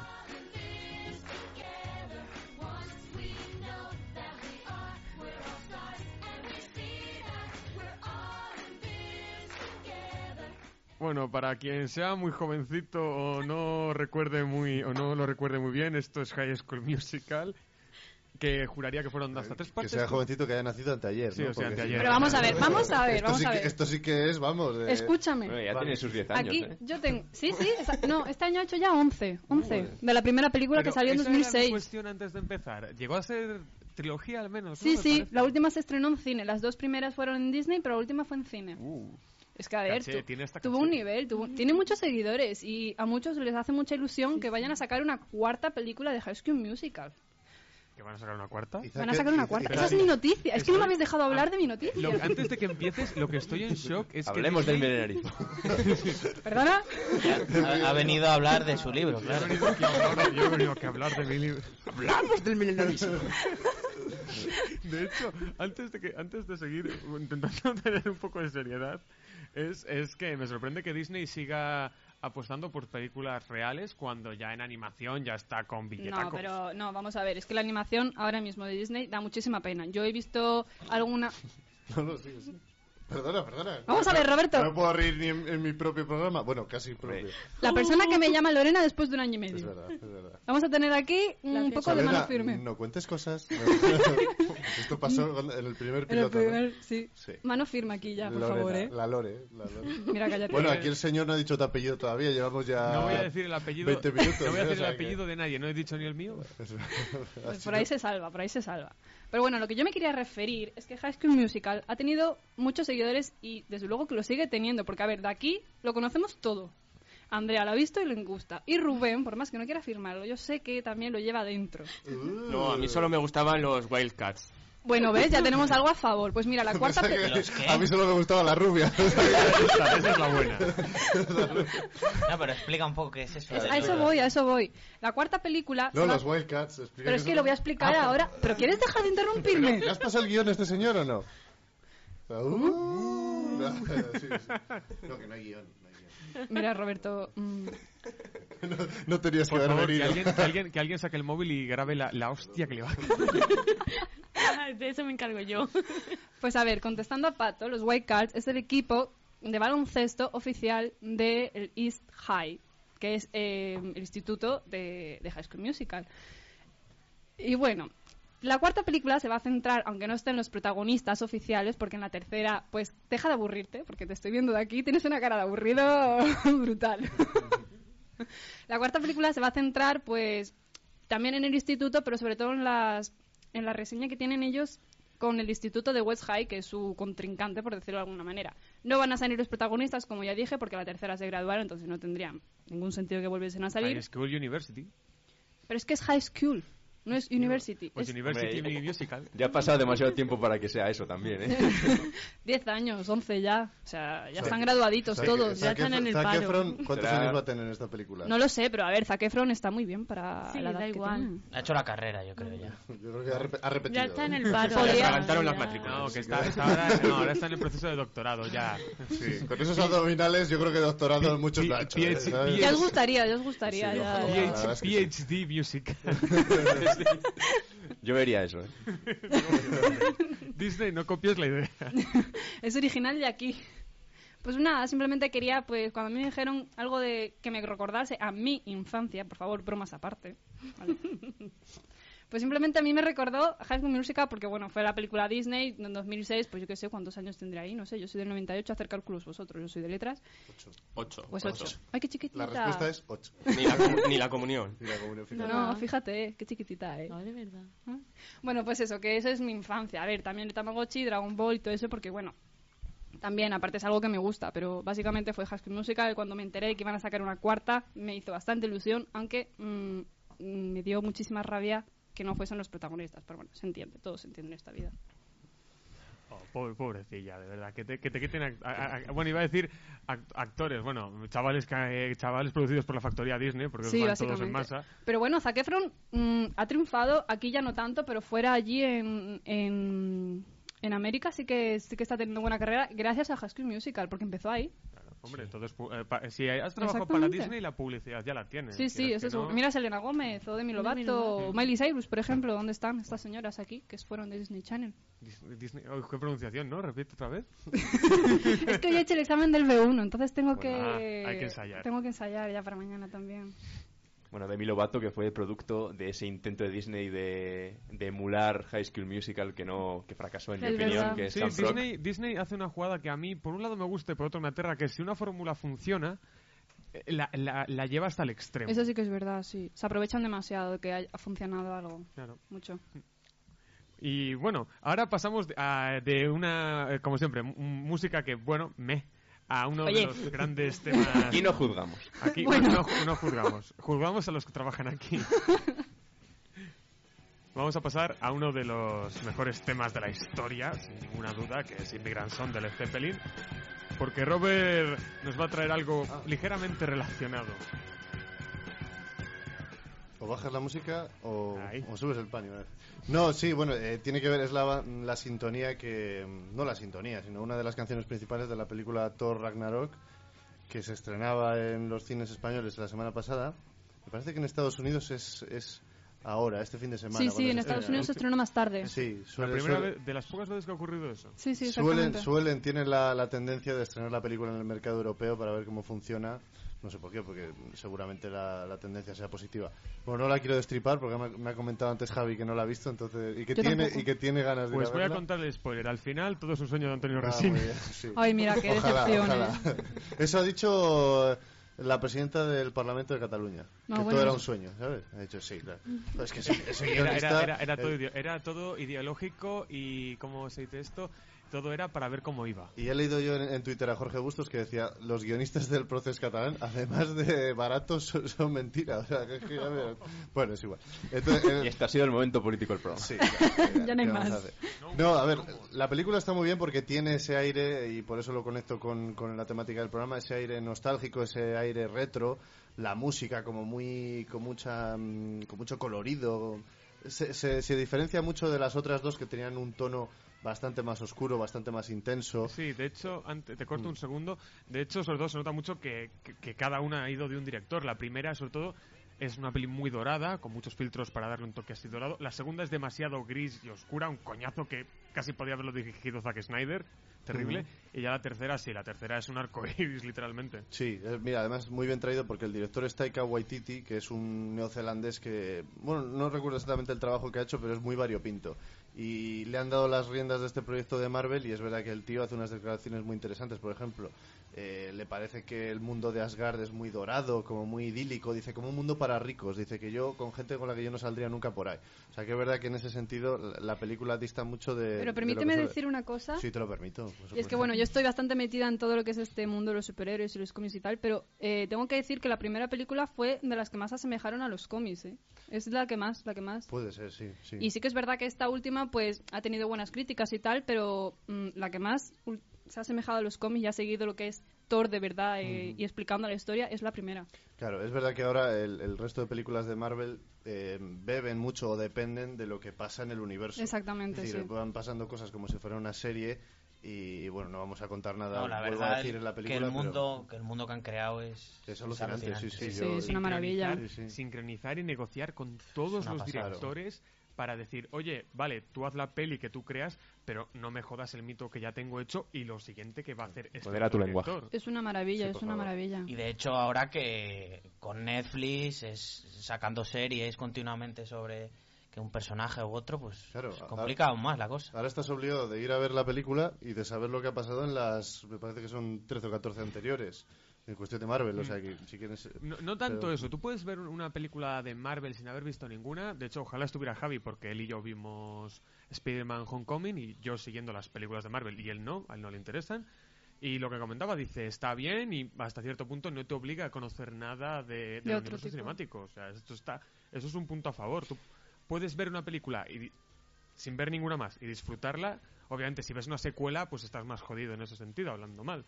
Bueno, para quien sea muy jovencito o no lo recuerde muy bien, esto es High School Musical, que juraría que fueron hasta 3 partes. Que sea jovencito que haya nacido anteayer, sí, ¿no? o sea, anteayer. Pero vamos a ver. Esto sí que es, vamos... Escúchame. Bueno, ya tiene sus 10 años, Aquí yo tengo... Sí, no, este año ha hecho ya 11. De la primera película que salió en 2006. Era mi cuestión antes de empezar. Llegó a ser trilogía al menos, ¿no? Sí, la última se estrenó en cine. Las 2 primeras fueron en Disney, pero la última fue en cine. Es que, a ver, tuvo un nivel, tiene muchos seguidores y a muchos les hace mucha ilusión que vayan a sacar una 4ª película de High School Musical. ¿Que van a sacar una 4ª? Van a sacar una 4ª. Esa es mi noticia. Es que no me habéis dejado hablar de mi noticia. Antes de que empieces, lo que estoy en shock es Hablemos del milenarismo. ¿Perdona? Ha venido a hablar de su libro, claro. Yo he venido aquí a hablar de mi libro. Hablamos del milenarismo. De hecho, antes de seguir intentando tener un poco de seriedad, es que me sorprende que Disney siga apostando por películas reales cuando ya en animación ya está con billetacos. No, pero no, vamos a ver, es que la animación ahora mismo de Disney da muchísima pena. Yo he visto alguna... No, sí. Perdona. Vamos a ver, Roberto. No me puedo reír ni en mi propio programa. Bueno, casi propio. La persona que me llama Lorena después de 1 año y medio. Es verdad. Vamos a tener aquí un poco de mano firme. No cuentes cosas. Esto pasó en el primer piloto. Sí. Mano firme aquí ya, por favor, ¿eh? La Lore. Mira, cállate. Bueno, aquí el señor no ha dicho tu apellido todavía. Llevamos ya no voy a decir el apellido, 20 minutos. No voy a decir el apellido de nadie. No he dicho ni el mío. Pues por ahí se salva. Pero bueno, lo que yo me quería referir es que High School Musical ha tenido muchos seguidores y desde luego que lo sigue teniendo, porque a ver, de aquí lo conocemos todo. Andrea lo ha visto y le gusta. Y Rubén, por más que no quiera afirmarlo, yo sé que también lo lleva dentro. No, a mí solo me gustaban los Wildcats. Bueno, ¿ves? Ya tenemos algo a favor. Pues mira, la cuarta... A mí solo me gustaba la rubia. Esa es la buena. No, pero explica un poco qué es eso. A eso voy. La cuarta película... No, los Wildcats. Pero es que lo voy a explicar ahora. ¿Pero quieres dejar de interrumpirme? ¿Le has pasado el guión a este señor o no? Sí. No, que no hay guión. Mira, Roberto... No tenías que haber venido. Que alguien saque el móvil y grabe la hostia que le va a de eso me encargo yo. Pues a ver, contestando a Pato, los Wildcats es el equipo de baloncesto oficial del East High, que es el instituto de High School Musical. Y bueno, la cuarta película se va a centrar, aunque no estén los protagonistas oficiales, porque en la tercera, pues deja de aburrirte, porque te estoy viendo de aquí, tienes una cara de aburrido brutal. La cuarta película se va a centrar, pues, también en el instituto, pero sobre todo en la reseña que tienen ellos con el instituto de West High, que es su contrincante, por decirlo de alguna manera. No van a salir los protagonistas, como ya dije, porque la tercera se graduaron, entonces no tendría ningún sentido que volviesen a salir. High School University. Pero es que es High School, no es University. Pues es... University Musical. Ya ha pasado demasiado tiempo para que sea eso también, ¿eh? 10 años, 11 ya. O sea, ya están graduaditos todos, ya están en el paro. Zac Efron, ¿cuántos años va a tener en esta película? No lo sé, pero a ver, Zac Efron está muy bien para sí, la edad da igual. Ha hecho la carrera, yo creo ya. Yo creo que ha repetido. Ya está en el paro. Le adelantaron las matrículas. No, que ahora está en el proceso de doctorado ya. Sí, con esos abdominales yo creo que doctorado muchos lo ha hecho. Ya os gustaría sí, ya. PhD Music. Yo vería eso, ¿eh? Disney, no copies la idea. Es original de aquí. Pues nada, simplemente quería, pues cuando me dijeron algo de que me recordase a mi infancia, por favor, bromas aparte, ¿vale? Pues simplemente a mí me recordó High School Musical porque, bueno, fue la película Disney en 2006, pues yo qué sé cuántos años tendré ahí, no sé, yo soy del 98, hacer cálculos vosotros, yo soy de letras. 8. Pues 8. Ay, qué chiquitita. La respuesta es 8. Ni la comunión. No, fíjate, qué chiquitita, No, de verdad. Bueno, pues eso, que eso es mi infancia. A ver, también el Tamagotchi, Dragon Ball y todo eso, porque, bueno, también, aparte es algo que me gusta, pero básicamente fue High School Musical. Cuando me enteré de que iban a sacar una cuarta, me hizo bastante ilusión, aunque me dio muchísima rabia que no fuesen los protagonistas, pero bueno, se entiende, todo se entiende en esta vida. Pobrecilla, de verdad, que te quiten bueno, iba a decir actores, bueno, chavales producidos por la factoría Disney, porque sí, van todos en masa. Pero bueno, Zac Efron ha triunfado, aquí ya no tanto, pero fuera allí en América sí que está teniendo buena carrera gracias a High School Musical, porque empezó ahí. Hombre, entonces, si has trabajado para Disney, la publicidad ya la tienes. Sí, eso es. No... Mira, Selena Gómez o Demi Lovato, Miley Cyrus, por ejemplo. ¿Dónde están estas señoras aquí que fueron de Disney Channel? Disney... Oh, ¿qué pronunciación, no? Repite otra vez. Es que hoy he hecho el examen del B1, entonces hay que ensayar. Tengo que ensayar ya para mañana también. Bueno, Demi Lovato, que fue el producto de ese intento de Disney de emular High School Musical que fracasó, en mi opinión, que es Camp Rock. Disney hace una jugada que a mí, por un lado me gusta y por otro me aterra, que si una fórmula funciona, la lleva hasta el extremo. Eso sí que es verdad, sí. Se aprovechan demasiado de que ha funcionado algo. Claro. Mucho. Y bueno, ahora pasamos de una, como siempre, música que, bueno, a uno de los grandes temas. Aquí no juzgamos. Aquí no juzgamos. Juzgamos a los que trabajan aquí. Vamos a pasar a uno de los mejores temas de la historia, sin ninguna duda, que es Immigrant Song de Led Zeppelin, porque Robert nos va a traer algo ligeramente relacionado. O bajas la música o subes el paño. No, sí, bueno, tiene que ver, es la sintonía que... No la sintonía, sino una de las canciones principales de la película Thor Ragnarok, que se estrenaba en los cines españoles la semana pasada. Me parece que en Estados Unidos es ahora, este fin de semana. Sí, en Estados Unidos se estrenó más tarde. Sí, la primera vez, de las pocas veces que ha ocurrido eso. Sí, exactamente. Tienen la tendencia de estrenar la película en el mercado europeo para ver cómo funciona. No sé por qué, porque seguramente la tendencia sea positiva. Bueno, no la quiero destripar porque me ha comentado antes Javi que no la ha visto, entonces y que tiene ganas de Pues voy verla. a contarle el spoiler. Al final todo es un sueño de Antonio Resines. Sí. Ay, mira, qué decepción. Ojalá. Eso ha dicho la presidenta del Parlamento de Cataluña, que todo era un sueño, ¿sabes? Ha dicho sí, claro. Es que ese guionista... Era todo ideológico y, ¿cómo se dice esto? Todo era para ver cómo iba. Y he leído yo en Twitter a Jorge Bustos que decía, los guionistas del Procés catalán, además de baratos, son mentiras. O sea, que ya veo. Bueno, es igual. Entonces, y este ha sido el momento político del programa. Sí, ya no hay más. No, a ver, la película está muy bien porque tiene ese aire, y por eso lo conecto con la temática del programa, ese aire nostálgico, ese aire retro, la música como con mucho colorido. Se diferencia mucho de las otras dos que tenían un tono bastante más oscuro, bastante más intenso. Sí, de hecho, te corto un segundo, de hecho, sobre todo se nota mucho que cada una ha ido de un director. La primera, sobre todo, es una peli muy dorada, con muchos filtros para darle un toque así dorado. La segunda es demasiado gris y oscura, un coñazo que casi podía haberlo dirigido Zack Snyder. Terrible. Y ya la tercera es un arco iris, literalmente. Sí, mira, además muy bien traído porque el director es Taika Waititi, que es un neozelandés que, bueno, no recuerdo exactamente el trabajo que ha hecho, pero es muy variopinto. Y le han dado las riendas de este proyecto de Marvel y es verdad que el tío hace unas declaraciones muy interesantes. Por ejemplo, le parece que el mundo de Asgard es muy dorado, como muy idílico. Dice, como un mundo para ricos. Dice que con gente con la que yo no saldría nunca por ahí. O sea, que es verdad que en ese sentido la película dista mucho de... Pero permíteme decir una cosa. Sí, te lo permito. Y es que, bueno, yo estoy bastante metida en todo lo que es este mundo de los superhéroes y los cómics y tal, pero tengo que decir que la primera película fue de las que más asemejaron a los cómics, ¿eh? Es la que más. Puede ser, sí. Y sí que es verdad que esta última, pues, ha tenido buenas críticas y tal, pero la que más se ha asemejado a los cómics y ha seguido lo que es Thor de verdad y explicando la historia es la primera. Claro, es verdad que ahora el resto de películas de Marvel beben mucho o dependen de lo que pasa en el universo. Exactamente, es decir, sí. Van pasando cosas como si fuera una serie y bueno, no vamos a contar nada. No, la verdad a decir en la película, que el mundo que han creado es alucinante. Sí, es una maravilla. Sincronizar y negociar con todos los directores para decir, oye, vale, tú haz la peli que tú creas, pero no me jodas el mito que ya tengo hecho y lo siguiente que va a hacer este director. Es una maravilla, es una maravilla. Y de hecho ahora que con Netflix sacando series continuamente sobre que un personaje u otro, pues complica aún más la cosa. Ahora estás obligado de ir a ver la película y de saber lo que ha pasado en me parece que son 13 o 14 anteriores. En cuestión de Marvel, o sea que si quieres... No tanto eso, tú puedes ver una película de Marvel sin haber visto ninguna. De hecho, ojalá estuviera Javi, porque él y yo vimos Spider-Man Homecoming y yo siguiendo las películas de Marvel y él no, a él no le interesan. Y lo que comentaba, dice, está bien y hasta cierto punto no te obliga a conocer nada del universo cinemático. O sea, eso es un punto a favor. Tú puedes ver una película sin ver ninguna más y disfrutarla. Obviamente, si ves una secuela, pues estás más jodido en ese sentido, hablando mal.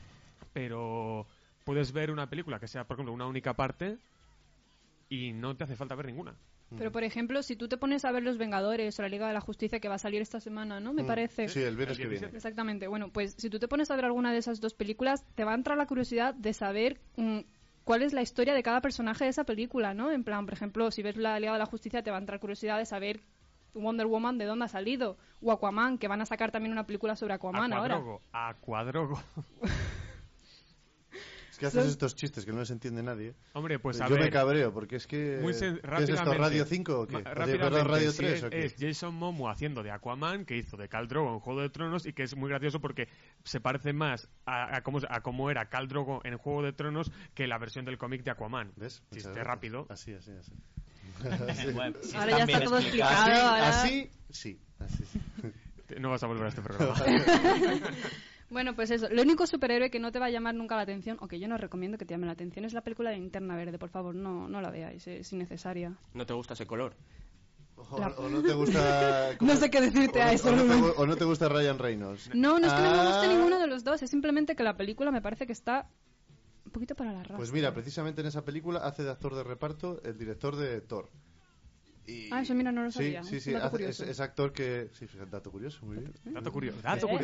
Pero puedes ver una película que sea, por ejemplo, una única parte y no te hace falta ver ninguna. Pero, por ejemplo, si tú te pones a ver Los Vengadores o la Liga de la Justicia, que va a salir esta semana, ¿no? Me parece. Sí, el viernes que viene. Exactamente. Bueno, pues si tú te pones a ver alguna de esas dos películas, te va a entrar la curiosidad de saber cuál es la historia de cada personaje de esa película, ¿no? En plan, por ejemplo, si ves la Liga de la Justicia, te va a entrar curiosidad de saber Wonder Woman de dónde ha salido, o Aquaman, que van a sacar también una película sobre Aquaman ahora. Aquadrogo. Es que haces estos chistes que no les entiende nadie. Hombre, pues yo me cabreo, porque es que... ¿Qué es esto, Radio 5 o qué? ¿Radio 3 o qué? Es Jason Momoa haciendo de Aquaman, que hizo de Khal Drogo en Juego de Tronos, y que es muy gracioso porque se parece más a cómo era Khal Drogo en Juego de Tronos que la versión del cómic de Aquaman. ¿Ves? Chiste rápido. Así. Bueno, si ahora ya está todo explicado. Así. No vas a volver a este programa. Bueno, pues eso. Lo único superhéroe que no te va a llamar nunca la atención, o que yo no recomiendo que te llame la atención, es la película de Linterna Verde. Por favor, no la veáis, es innecesaria. ¿No te gusta ese color? O no te gusta... No sé qué decirte a eso. O no te gusta Ryan Reynolds. No es que no me guste ninguno de los dos. Es simplemente que la película me parece que está poquito para la raza. Pues mira, precisamente en esa película hace de actor de reparto el director de Thor. Eso mira, no lo sabía. Sí, es actor que... Sí, fíjate, dato curioso, muy bien. Dato curioso.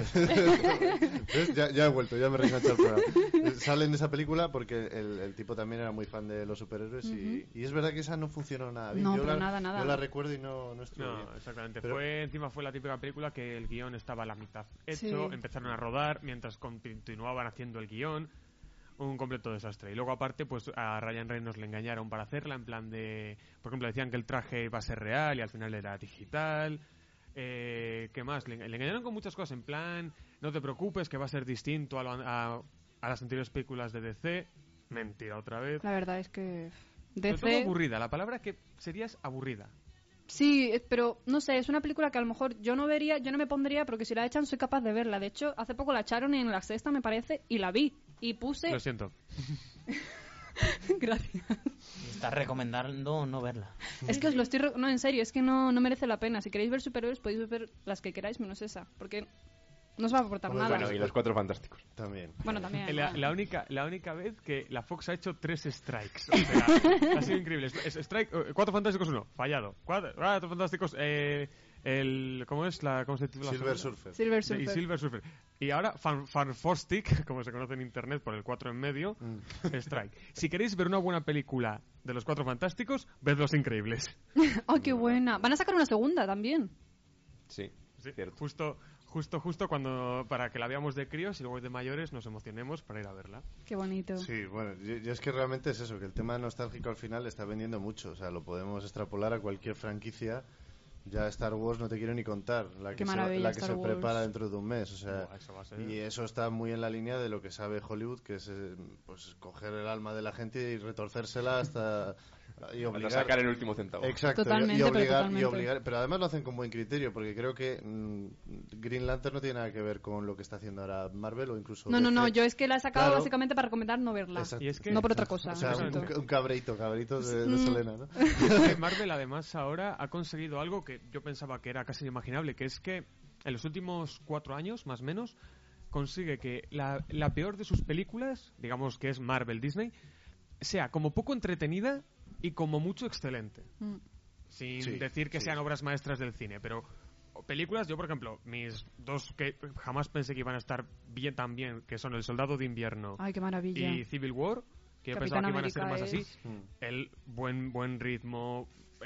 Ya he vuelto, ya me he reenganchado el programa. Sale en esa película porque el tipo también era muy fan de los superhéroes y es verdad que esa no funcionó nada bien. No, pero nada. Yo la recuerdo y no estuvo bien. No, exactamente. Encima fue la típica película que el guión estaba a la mitad hecho, empezaron a rodar mientras continuaban haciendo el guión. Un completo desastre. Y luego aparte pues a Ryan Reynolds le engañaron para hacerla, en plan de, por ejemplo, decían que el traje iba a ser real y al final era digital. ¿Qué más? Le engañaron con muchas cosas, en plan, no te preocupes que va a ser distinto a las anteriores películas de DC. Mentira otra vez. La verdad es que DC... Sobre todo aburrida, la palabra que sería es aburrida. Sí, pero no sé, es una película que a lo mejor yo no me pondría, pero que si la echan soy capaz de verla. De hecho, hace poco la echaron en La Sexta, me parece, y la vi. Y puse... Lo siento. Gracias. Estás recomendando no verla. Es que os lo estoy... No, en serio, es que no merece la pena. Si queréis ver superhéroes, podéis ver las que queráis, menos esa. Porque no os va a aportar nada. Bueno, y los Cuatro Fantásticos. También. Bueno, también. La única vez que la Fox ha hecho 3 strikes. O sea, ha sido increíble. Cuatro Fantásticos 1, fallado. Cuatro Fantásticos... ¿cómo se titula? Silver Surfer. Y Silver Surfer. Y ahora Fantastic, como se conoce en internet por el 4 en medio, Strike. Si queréis ver una buena película de los Cuatro Fantásticos, ved Los Increíbles. ¡Oh, qué buena! Van a sacar una segunda también. Sí, cierto. Justo cuando para que la veamos de críos y luego de mayores nos emocionemos para ir a verla. Qué bonito. Sí, bueno, yo es que realmente es eso, que el tema nostálgico al final está vendiendo mucho. O sea, lo podemos extrapolar a cualquier franquicia. Ya Star Wars no te quiero ni contar, la que se prepara dentro de un mes, o sea, y eso está muy en la línea de lo que sabe Hollywood, que es pues coger el alma de la gente y retorcérsela hasta y obligar, hasta sacar el último centavo. Exacto, totalmente, y obligar, pero además lo hacen con buen criterio, porque creo que Green Lantern no tiene nada que ver con lo que está haciendo ahora Marvel o incluso No, yo es que la he sacado básicamente para recomendar no verla. Y es que, no por otra cosa. O sea, un cabrito de Selena, ¿no? Marvel además ahora ha conseguido algo que yo pensaba que era casi inimaginable, que es que en los últimos 4 años, más o menos, consigue que la peor de sus películas, digamos que es Marvel Disney, sea como poco entretenida y como mucho excelente. Sin decir que sean obras maestras del cine, pero películas, yo por ejemplo, mis 2 que jamás pensé que iban a estar bien tan bien, que son El Soldado de Invierno Ay, qué maravilla. y Civil War, que yo pensaba que iban a ser más así. El buen ritmo,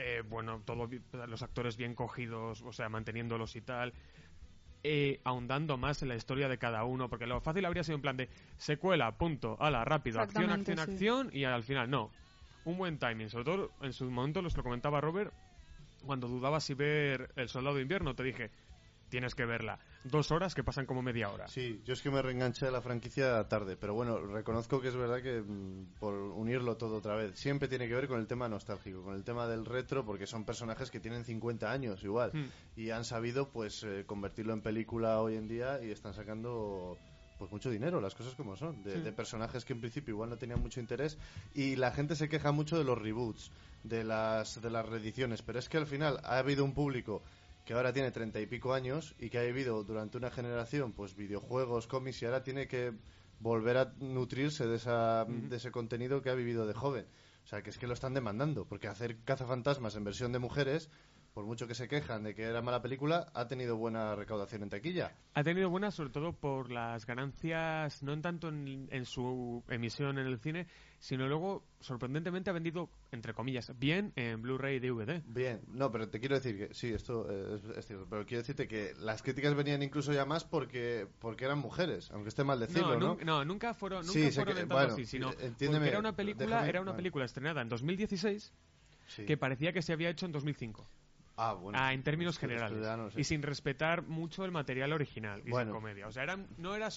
los actores bien cogidos, o sea, manteniéndolos y tal, ahondando más en la historia de cada uno, porque lo fácil habría sido en plan de secuela, punto, ala, rápido, acción, y al final no. Un buen timing, sobre todo en su momento, lo comentaba Robert, cuando dudaba si ver El Soldado de Invierno, te dije, tienes que verla. 2 horas que pasan como media hora. Sí, yo es que me reenganché a la franquicia tarde, pero bueno, reconozco que es verdad que por unirlo todo otra vez, siempre tiene que ver con el tema nostálgico, con el tema del retro, porque son personajes que tienen 50 años igual, y han sabido pues convertirlo en película hoy en día y están sacando pues mucho dinero, las cosas como son, de personajes que en principio igual no tenían mucho interés, y la gente se queja mucho de los reboots, de las reediciones, pero es que al final ha habido un público que ahora tiene 30 y pico años y que ha vivido durante una generación pues videojuegos, cómics, y ahora tiene que volver a nutrirse de ese contenido que ha vivido de joven. O sea, que es que lo están demandando, porque hacer Cazafantasmas en versión de mujeres, por mucho que se quejan de que era mala película, ha tenido buena recaudación en taquilla. Ha tenido buena sobre todo por las ganancias, no en tanto en su emisión en el cine, sino luego, sorprendentemente, ha vendido, entre comillas, bien en Blu-ray y DVD. Bien, no, pero te quiero decir que, sí, esto es cierto, pero quiero decirte que las críticas venían incluso ya más porque eran mujeres, aunque esté mal decirlo, ¿no? No, nunca fueron tanto así, sino porque era una película estrenada en 2016 que parecía que se había hecho en 2005. En términos generales. No sé. Y sin respetar mucho el material original y sin comedia. O sea, no era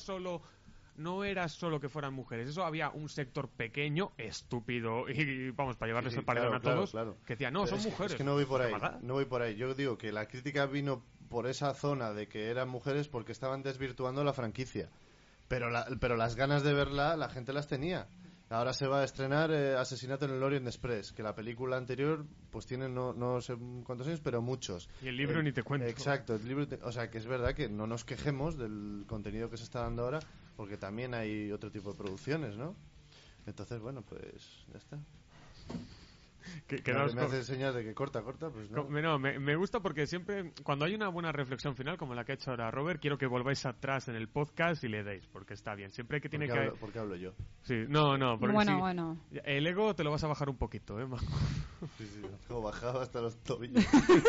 solo que fueran mujeres. Eso había un sector pequeño, estúpido, y vamos, para llevarles el paredón a todos, que decía, no, son mujeres. Es que no voy por ahí. Yo digo que la crítica vino por esa zona de que eran mujeres porque estaban desvirtuando la franquicia. Pero las ganas de verla, la gente las tenía. Ahora se va a estrenar Asesinato en el Orient Express, que la película anterior pues tiene no sé cuántos años, pero muchos. Y el libro ni te cuento. Exacto, el libro, o sea que es verdad que no nos quejemos del contenido que se está dando ahora, porque también hay otro tipo de producciones, ¿no? Entonces, bueno, pues ya está. Me hace señas de que corta, pues no. Me gusta porque siempre, cuando hay una buena reflexión final, como la que ha hecho ahora Robert, quiero que volváis atrás en el podcast y le deis, porque está bien. Siempre que tiene que... ¿Por qué hablo yo? Sí, no, porque bueno. El ego te lo vas a bajar un poquito, Mago. Sí, lo tengo bajado hasta los tobillos.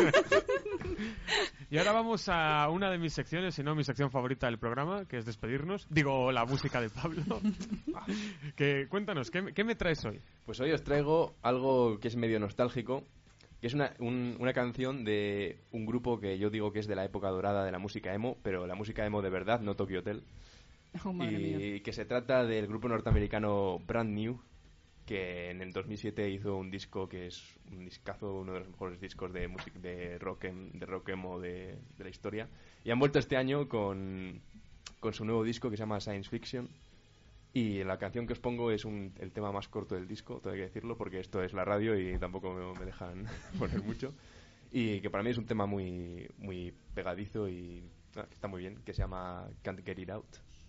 Y ahora vamos a una de mis secciones, si no mi sección favorita del programa, que es despedirnos. Digo, la música de Pablo. Cuéntanos, ¿qué me traes hoy? Pues hoy os traigo algo que es medio nostálgico, que es una canción de un grupo que yo digo que es de la época dorada de la música emo, pero la música emo de verdad, no Tokyo Hotel. Y que se trata del grupo norteamericano Brand New, que en el 2007 hizo un disco que es un discazo, uno de los mejores discos de rock emo de la historia. Y han vuelto este año con su nuevo disco que se llama Science Fiction. Y la canción que os pongo es el tema más corto del disco, tengo que decirlo, porque esto es la radio y tampoco me dejan poner mucho. Y que para mí es un tema muy, muy pegadizo y que está muy bien, que se llama Can't Get It Out.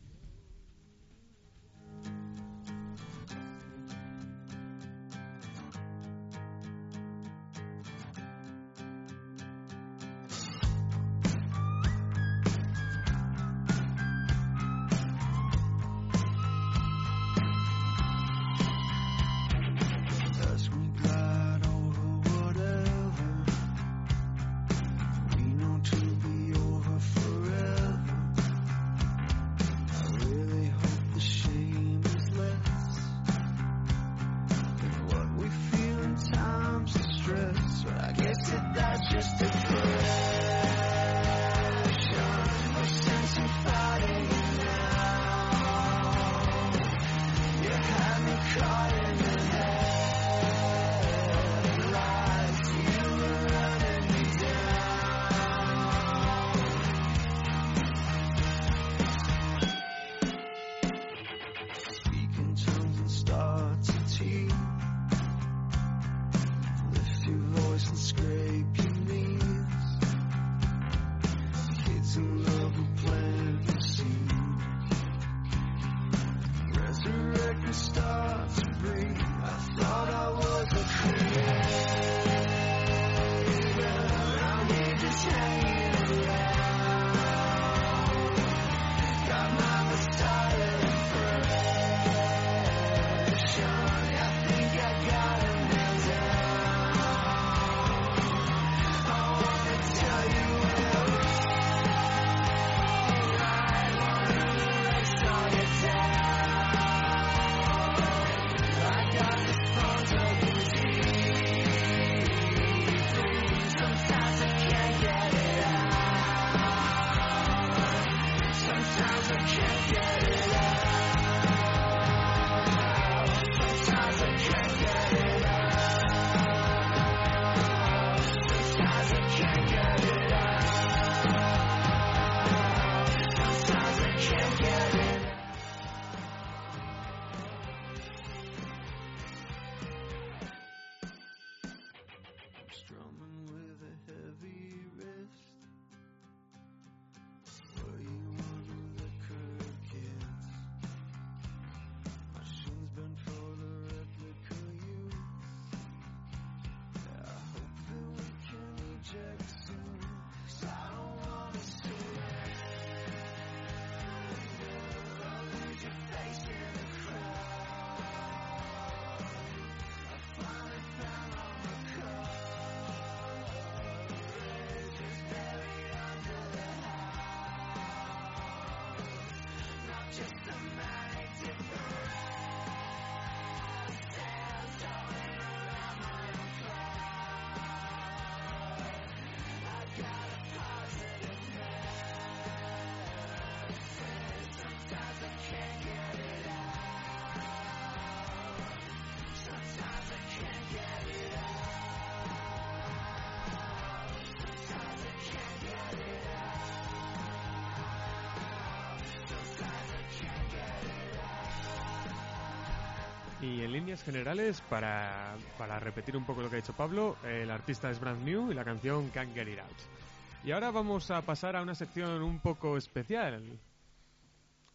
Y en líneas generales, para repetir un poco lo que ha dicho Pablo, el artista es Brand New y la canción Can't Get It Out. Y ahora vamos a pasar a una sección un poco especial.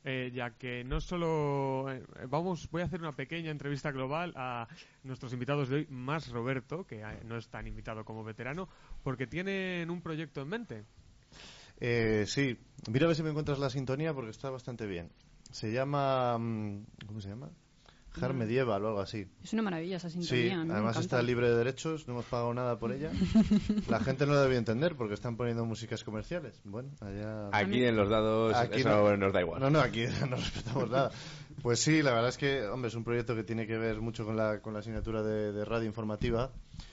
ya que no solo voy a hacer una pequeña entrevista global a nuestros invitados de hoy, más Roberto, que no es tan invitado como veterano, porque tienen un proyecto en mente. Sí, mira a ver si me encuentras la sintonía porque está bastante bien. Se llama... ¿cómo se llama? Har Medieval o algo así. Es una maravilla esa sintonía. Sí, además está libre de derechos, no hemos pagado nada por ella. La gente no lo debía entender porque están poniendo músicas comerciales. Bueno, allá... Aquí en Los Dados aquí eso nos da igual. No, aquí no respetamos nada. Pues sí, la verdad es que, hombre, es un proyecto que tiene que ver mucho con la asignatura de radio informativa.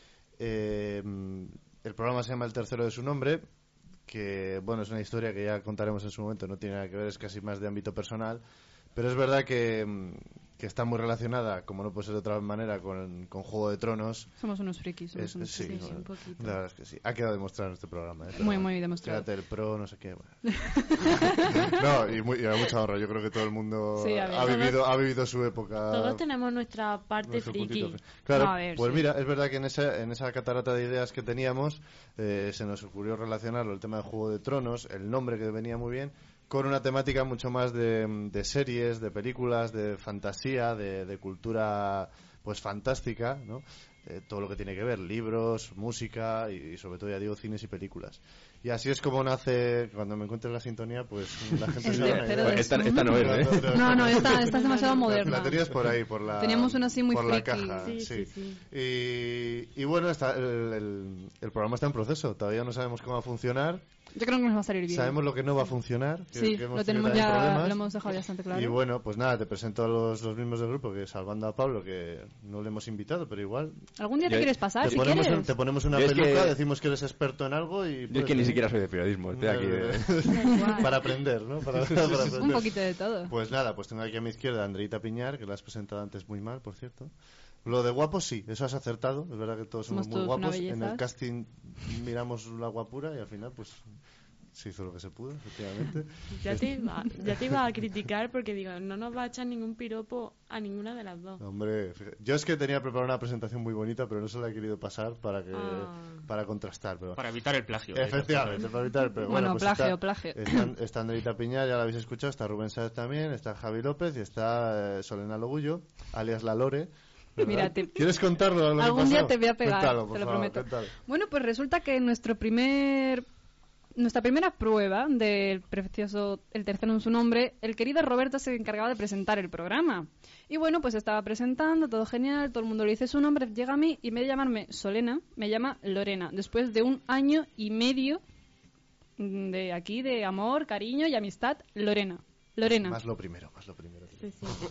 El programa se llama El tercero de su nombre, que, bueno, es una historia que ya contaremos en su momento, no tiene nada que ver, es casi más de ámbito personal. Pero es verdad que está muy relacionada, como no puede ser de otra manera, con Juego de Tronos. Somos unos frikis. Sí, un poquito. La verdad es que sí. Ha quedado demostrado en este programa. Muy demostrado. Fíjate, el pro, no sé qué. Bueno. No, y a mucha honra. Yo creo que todo el mundo ha vivido su época. Todos tenemos nuestra parte friki. Claro, pues mira, es verdad que en esa catarata de ideas que teníamos se nos ocurrió relacionarlo, el tema de Juego de Tronos, el nombre que venía muy bien, con una temática mucho más de series, de películas, de fantasía, de cultura pues fantástica, ¿no? Todo lo que tiene que ver, libros, música y sobre todo, ya digo, cines y películas. Y así es como nace, cuando me encuentre la sintonía, pues la gente se va esta no es, ¿eh? No, esta es demasiado moderna. La tenías por ahí, Teníamos una así muy por friki. La caja, sí. Y bueno, el programa está en proceso, todavía no sabemos cómo va a funcionar. Yo creo que nos va a salir bien. Sabemos lo que no va a funcionar. Sí, lo tenemos ya, lo hemos dejado bastante claro. Y bueno, pues nada, te presento a los mismos del grupo, que salvando a Pablo, que no le hemos invitado, pero igual... ¿Algún día te quieres pasar, si quieres? Te ponemos una peluca, decimos que eres experto en algo y... Yo es que ni siquiera soy de periodismo, estoy aquí para aprender, ¿no? Para aprender. Un poquito de todo. Pues nada, pues tengo aquí a mi izquierda a Andreita Piñar, que la has presentado antes muy mal, por cierto. Lo de guapos sí, eso has acertado, es verdad que todos somos muy guapos. En el casting miramos la guapura y al final pues... se hizo lo que se pudo, efectivamente. Ya te iba a criticar porque digo, no nos va a echar ningún piropo a ninguna de las dos. Hombre, yo es que tenía preparada una presentación muy bonita, pero no se la he querido pasar para contrastar. Pero... para evitar el plagio. Efectivamente, para evitar el plagio. Bueno, pues plagio. Está Andreita Piñar, ya la habéis escuchado, está Rubén Sáez también, está Javi López y está Solena Logullo, alias La Lore. Mira, ¿Quieres contarlo? Algún día te voy a pegar, cuéntalo, te lo favor, prometo. Cuéntalo. Bueno, pues resulta que nuestra primera prueba del precioso El tercero en su nombre, el querido Roberto se encargaba de presentar el programa. Y bueno, pues estaba presentando, todo genial, todo el mundo le dice su nombre, llega a mí y en vez de llamarme Solena, me llama Lorena. Después de 1 año y medio de aquí, de amor, cariño y amistad, Lorena. Más lo primero. Sí.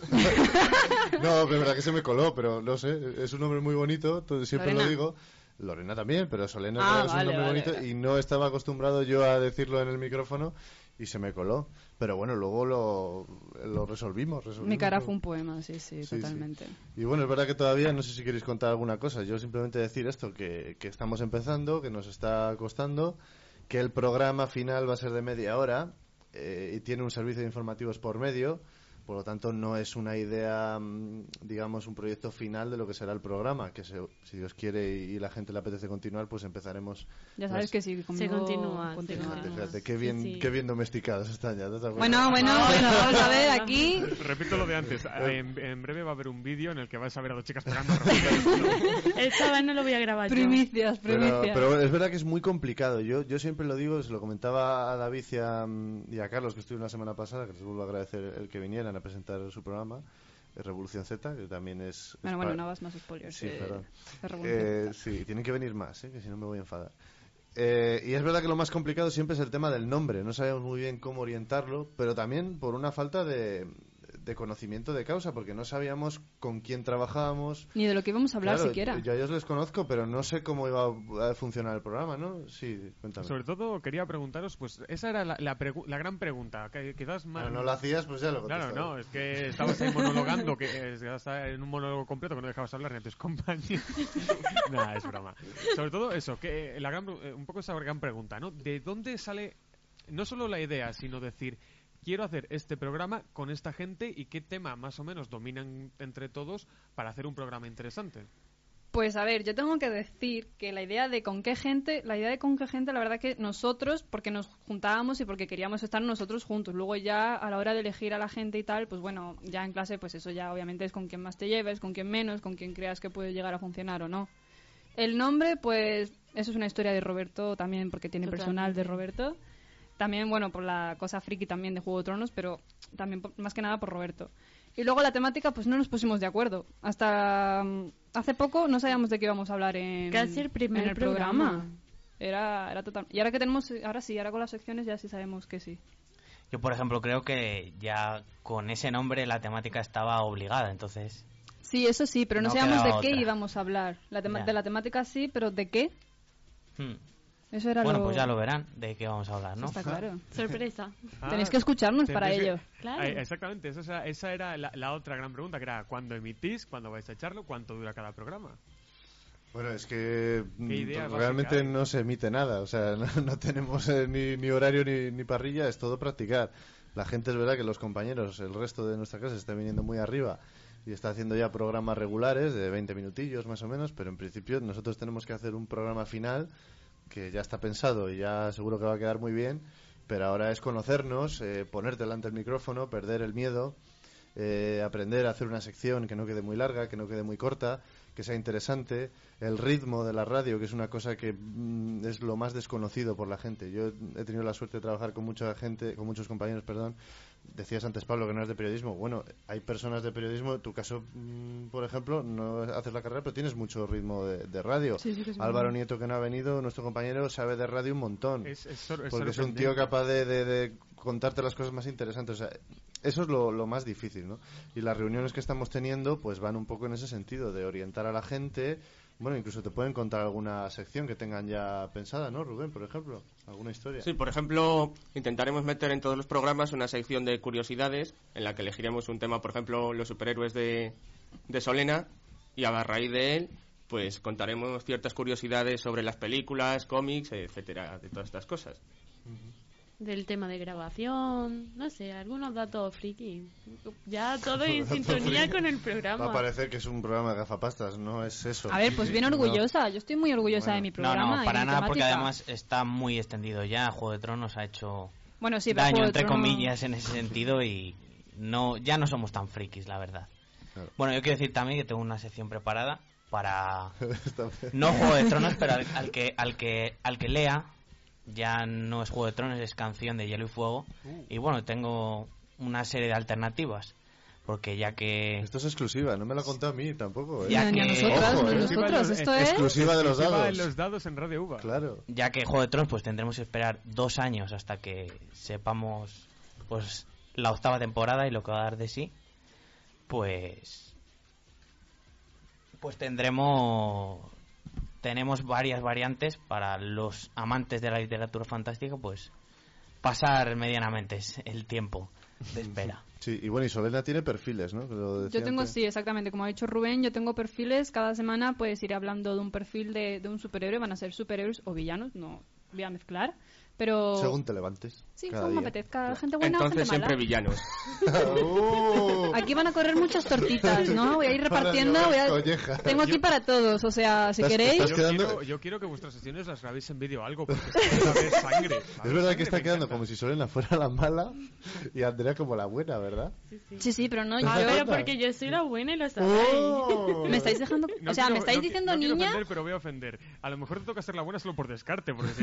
No, de verdad que se me coló, pero no sé, es un nombre muy bonito, siempre Lorena. lo digo. Lorena también, pero Solena es un nombre bonito y no estaba acostumbrado yo a decirlo en el micrófono y se me coló. Pero bueno, luego lo resolvimos. Mi cara fue un poema, sí, totalmente. Sí. Y bueno, es verdad que todavía, no sé si queréis contar alguna cosa. Yo simplemente decir esto, que estamos empezando, que nos está costando, que el programa final va a ser de media hora y tiene un servicio de informativos por medio. Por lo tanto, no es una idea, digamos, un proyecto final de lo que será el programa, que si Dios quiere y la gente le apetece continuar, pues empezaremos... Ya sabes que sí, se continúa. Fíjate, qué bien domesticados están ya. Bueno, vamos a ver aquí... Repito lo de antes, en breve va a haber un vídeo en el que vas a ver a 2 chicas pegando. Esta vez no lo voy a grabar Primicias. Pero es verdad que es muy complicado. Yo siempre lo digo, se lo comentaba a David y a Carlos, que estuvieron la semana pasada, que les vuelvo a agradecer el que vinieran a presentar su programa, Revolución Z, que también es... Bueno, no hagas más spoilers. Sí, perdón. Sí, tienen que venir más, que si no me voy a enfadar. Y es verdad que lo más complicado siempre es el tema del nombre. No sabemos muy bien cómo orientarlo, pero también por una falta de conocimiento de causa, porque no sabíamos con quién trabajábamos. Ni de lo que íbamos a hablar siquiera. Yo a ellos les conozco, pero no sé cómo iba a funcionar el programa, ¿no? Sí, cuéntame. Sobre todo quería preguntaros, pues esa era la gran pregunta, que quizás más... Pero no lo hacías, pues ya lo contestaba. Claro, no, es que estabas ahí monologando, que estabas en un monólogo completo que no dejabas hablar ni a tus compañeros. Nada, es broma. Sobre todo eso, que un poco esa gran pregunta, ¿no? ¿De dónde sale no solo la idea, sino decir... quiero hacer este programa con esta gente y qué tema más o menos dominan entre todos para hacer un programa interesante? Pues a ver, yo tengo que decir que la idea de con qué gente, la verdad que nosotros, porque nos juntábamos y porque queríamos estar nosotros juntos. Luego ya a la hora de elegir a la gente y tal, pues bueno, ya en clase pues eso ya obviamente es con quien más te lleves, con quien menos, con quien creas que puede llegar a funcionar o no. El nombre, pues eso es una historia de Roberto también, porque tiene personal de Roberto. También, bueno, por la cosa friki también de Juego de Tronos, pero también más que nada por Roberto. Y luego la temática, pues no nos pusimos de acuerdo. Hasta hace poco no sabíamos de qué íbamos a hablar en el programa. Era total. Y ahora que tenemos, ahora con las secciones ya sí sabemos que sí. Yo, por ejemplo, creo que ya con ese nombre la temática estaba obligada, entonces... Sí, eso sí, pero no sabíamos de qué íbamos a hablar. De la temática sí, pero ¿de qué? Eso era pues ya lo verán de qué vamos a hablar, ¿no? Está claro. Sorpresa. Tenéis que escucharnos para ello. Claro. Exactamente, esa era la otra gran pregunta, que era ¿cuándo emitís? ¿Cuándo vais a echarlo? ¿Cuánto dura cada programa? Bueno, es que realmente no se emite nada, o sea, no tenemos ni horario ni parrilla, es todo practicar. La gente es verdad que los compañeros, el resto de nuestra clase está viniendo muy arriba y está haciendo ya programas regulares de 20 minutillos más o menos, pero en principio nosotros tenemos que hacer un programa final que ya está pensado y ya seguro que va a quedar muy bien, pero ahora es conocernos, ponerte delante del micrófono, perder el miedo, aprender a hacer una sección que no quede muy larga, que no quede muy corta, que sea interesante, el ritmo de la radio, que es una cosa que es lo más desconocido por la gente. Yo he tenido la suerte de trabajar con mucha gente, con muchos compañeros, perdón. Decías antes, Pablo, que no eres de periodismo. Bueno, hay personas de periodismo, en tu caso, por ejemplo, no haces la carrera, pero tienes mucho ritmo de radio. Sí, que Álvaro Nieto, que no ha venido, nuestro compañero, sabe de radio un montón. Porque es un tío capaz de contarte las cosas más interesantes. O sea, eso es lo más difícil, ¿no? Y las reuniones que estamos teniendo pues van un poco en ese sentido, de orientar a la gente. Bueno, incluso te pueden contar alguna sección que tengan ya pensada, ¿no, Rubén, por ejemplo? ¿Alguna historia? Sí, por ejemplo, intentaremos meter en todos los programas una sección de curiosidades en la que elegiremos un tema, por ejemplo, los superhéroes de Solena, y a raíz de él pues contaremos ciertas curiosidades sobre las películas, cómics, etcétera, de todas estas cosas. Del tema de grabación, no sé, algunos datos friki. Ya todo en sintonía con el programa. Va a parecer que es un programa de gafapastas, no es eso. A ver, pues bien orgullosa, yo estoy muy orgullosa de mi programa. No, para nada, porque además está muy extendido ya. Juego de Tronos ha hecho daño, entre comillas, en ese sentido, y ya no somos tan frikis, la verdad. Claro. Bueno, yo quiero decir también que tengo una sección preparada para... no Juego de Tronos, pero al que lea... Ya no es Juego de Tronos, es Canción de Hielo y Fuego. Y bueno, tengo una serie de alternativas. Porque ya que... Esto es exclusiva, no me lo ha contado a mí tampoco. Ya que... nosotros, esto es... Exclusiva de los dados. De los dados en Radio UVA. Claro. Ya que Juego de Tronos, pues tendremos que esperar 2 años hasta que sepamos pues la 8ª temporada y lo que va a dar de sí. Pues tenemos varias variantes para los amantes de la literatura fantástica, pues pasar medianamente el tiempo de espera. Sí, y bueno, y Solena tiene perfiles, ¿no? Yo tengo, sí, exactamente, como ha dicho Rubén, yo tengo perfiles, cada semana pues iré hablando de un perfil de un superhéroe, van a ser superhéroes o villanos, no voy a mezclar, pero... Según te levantes. Sí, según me apetezca, gente buena o gente mala. Entonces siempre villanos. Aquí van a correr muchas tortitas, ¿no? Voy a ir repartiendo, tengo aquí para todos, o sea, si queréis... Yo quiero que vuestras sesiones las grabéis en vídeo o algo, porque es sangre. Es verdad que está quedando como si Solena fuera la mala y Andrea como la buena, ¿verdad? Sí, pero no, pero porque yo soy la buena y lo sabéis. Me estáis dejando... O sea, me estáis diciendo niña... No quiero ofender, pero voy a ofender. A lo mejor te toca ser la buena solo por descarte, porque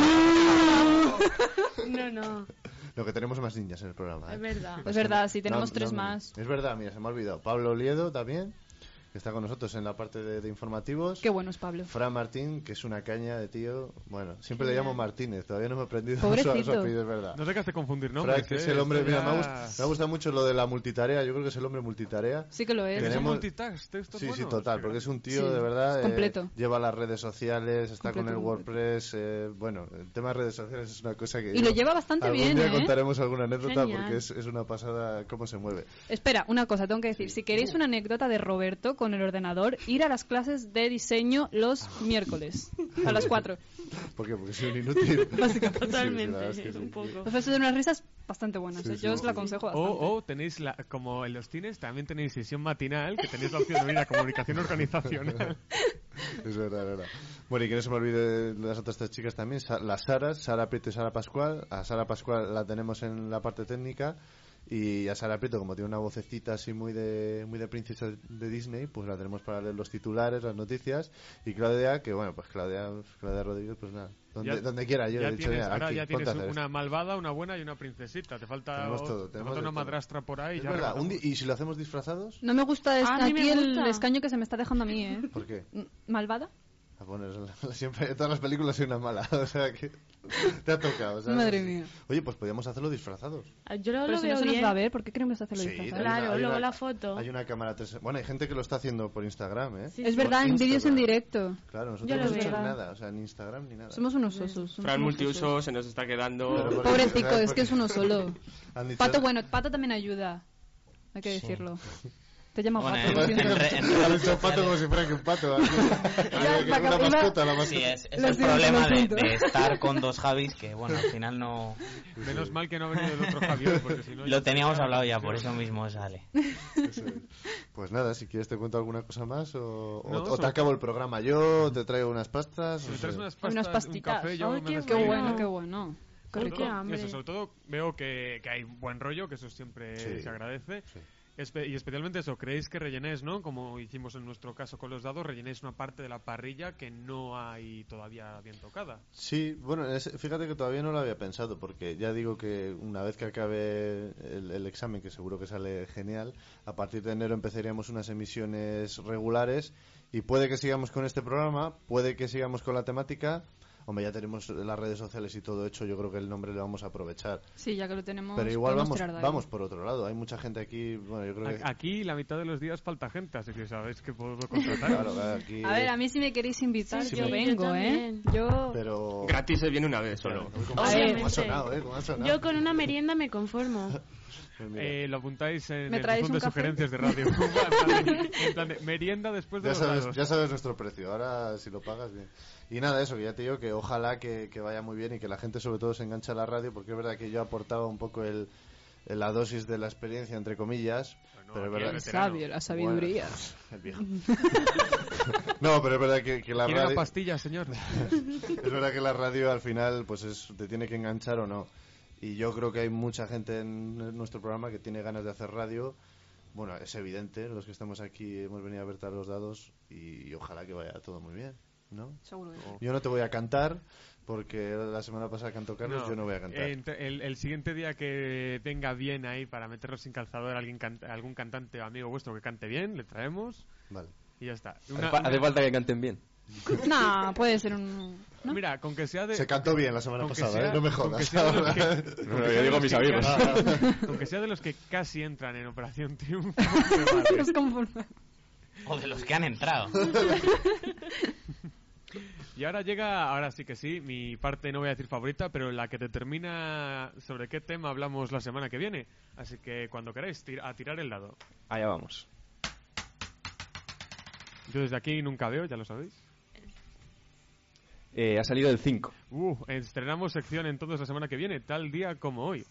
No. Lo que tenemos más niñas en el programa. Es verdad. Es verdad, sí, tenemos 3 más. Es verdad, mira, se me ha olvidado. Pablo Oliedo también, que está con nosotros en la parte de informativos. Qué bueno es Pablo. Fran Martín, que es una caña de tío. Bueno, siempre le llamo Martínez, todavía no me he aprendido su apellido, es verdad. No te hagas de confundir nombres. Fran, que es el hombre, mira, me ha gustado mucho lo de la multitarea, yo creo que es el hombre multitarea. Sí que lo es. Sí, total, porque es un tío de verdad, completo. Lleva las redes sociales, está con el WordPress, bueno, el tema de redes sociales es una cosa que... Y lo lleva bastante bien, Algún día contaremos alguna anécdota. Genial. Porque es una pasada cómo se mueve. Espera, una cosa, tengo que decir, si queréis una anécdota de Roberto con el ordenador, ir a las clases de diseño los miércoles a las 4. ¿Por qué? Porque soy un inútil. Básicamente. Totalmente, Sí, un poco. Entonces de unas risas bastante buenas. Sí, sí, yo os sí. la aconsejo bastante. O tenéis, como en los cines, también tenéis sesión matinal, que tenéis la opción de venir a comunicación organizacional. Es verdad. Bueno, y que no se me olvide de las otras tres chicas también, las Saras, Sara Prieto y Sara Pascual. A Sara Pascual la tenemos en la parte técnica. Y a Sara Prieto, como tiene una vocecita así muy de princesa de Disney, pues la tenemos para leer los titulares, las noticias. Y Claudia, que bueno, pues Claudia Rodríguez, pues nada, donde quiera. Yo he dicho, ahora aquí, ya tienes una esto. malvada, una buena y una princesita. Te falta, tenemos una madrastra por ahí. Es verdad, ¿y si lo hacemos disfrazados? No me gusta a mí me el gusta. escaño que se me está dejando a mí, ¿eh? ¿Por qué? ¿Malvada? A poner siempre en todas las películas soy una mala, o sea que te ha tocado, ¿sabes? Madre mía. Oye, pues podríamos hacerlo disfrazados. Yo lo Pero si veo no se nos bien. va a ver, ¿por qué queremos hacerlo Sí, disfrazado? Claro, luego la foto. Hay una cámara 3. Bueno, hay gente que lo está haciendo por Instagram, ¿eh? Sí, Es sí. verdad, en vídeos en directo. Claro, nosotros Yo no lo hemos hecho veo. nada, o sea, ni Instagram ni nada. Somos unos osos. Fran multiuso se nos está quedando... Pero porque- Pobretico, ¿sabes es por que qué? es uno solo. Han dicho- Pato también ayuda. Hay que decirlo. Te llama Bueno, Pato. lo siento. Han dicho pato como si fuera que un pato. Aquí. Ya, Una mascota, la mascota. Sí, es Lo el siento, problema lo siento. de estar con dos Javis, que bueno, al final no... Menos mal que no ha venido el otro Javier, porque si no... Lo teníamos hablado ya, por eso mismo sale. Eso es. Pues nada, si quieres te cuento alguna cosa más o No, te acabo el programa yo, te traigo unas pastas. Si no me traes sé. unas Unas pastas, un pastitas. café, yo Ay, me qué despediré. Qué bueno, qué bueno. Qué Sobre rico. Qué todo, hambre. eso, sobre todo veo que hay buen rollo, que eso siempre Sí. se agradece. Sí. Y especialmente eso, creéis que rellenéis, ¿no? Como hicimos en nuestro caso con los dados, rellenéis una parte de la parrilla que no hay todavía bien tocada. Sí, bueno, fíjate que todavía no lo había pensado, porque ya digo que una vez que acabe el examen, que seguro que sale genial, a partir de enero empezaríamos unas emisiones regulares y puede que sigamos con este programa, puede que sigamos con la temática. Hombre, ya tenemos las redes sociales y todo hecho, yo creo que el nombre le vamos a aprovechar. Sí, ya que lo tenemos. Pero igual podemos tirar de ahí. vamos por otro lado, hay mucha gente aquí, bueno, yo creo que... Aquí la mitad de los días falta gente, así que sabéis que puedo contratar. Claro, aquí... A ver, a mí si me queréis invitar, Sí, yo sí, vengo, yo ¿eh? también. Yo... Pero... Gratis se viene una vez solo. Como Obviamente. ha sonado, ¿eh? Como ha sonado. Yo con una merienda me conformo. Pues mira. Lo apuntáis en ¿Me el traéis buzón de un café? sugerencias de radio. en plan de merienda después de los dados. Ya sabes nuestro precio, ahora si lo pagas bien. Y nada, eso, que ya te digo que ojalá que vaya muy bien y que la gente sobre todo se enganche a la radio, porque es verdad que yo aportaba un poco la dosis de la experiencia, entre comillas. Bueno, pero es aquí verdad el El veterano. sabio, la sabiduría. El viejo. No, pero es verdad que la ¿Quiere una radio... pastilla, señor? Es verdad que la radio al final pues te tiene que enganchar o no. Y yo creo que hay mucha gente en nuestro programa que tiene ganas de hacer radio. Bueno, es evidente, los que estamos aquí hemos venido a ver los dados y ojalá que vaya todo muy bien, ¿no? Seguro que sí. Yo no te voy a cantar porque la semana pasada cantó Carlos, yo no voy a cantar. El siguiente día que tenga bien ahí para meterlo sin calzador algún cantante o amigo vuestro que cante bien, le traemos Vale. y ya está. Hace falta que canten bien. No, puede ser un... ¿no? Mira, con que sea de... Se cantó bien la semana con que pasada, sea- no me con que jodas. sea de los que- No, con que yo sea de digo los mis que amigos. casi- con que sea de los que casi entran en Operación Triunfo. me vale. Nos conformamos. O de los que han entrado. Y ahora llega, ahora sí que sí, mi parte no voy a decir favorita, pero la que determina sobre qué tema hablamos la semana que viene. Así que cuando queráis, a tirar el dado. Allá vamos. Yo desde aquí nunca veo, ya lo sabéis. Ha salido el 5. Estrenamos sección entonces la semana que viene, tal día como hoy.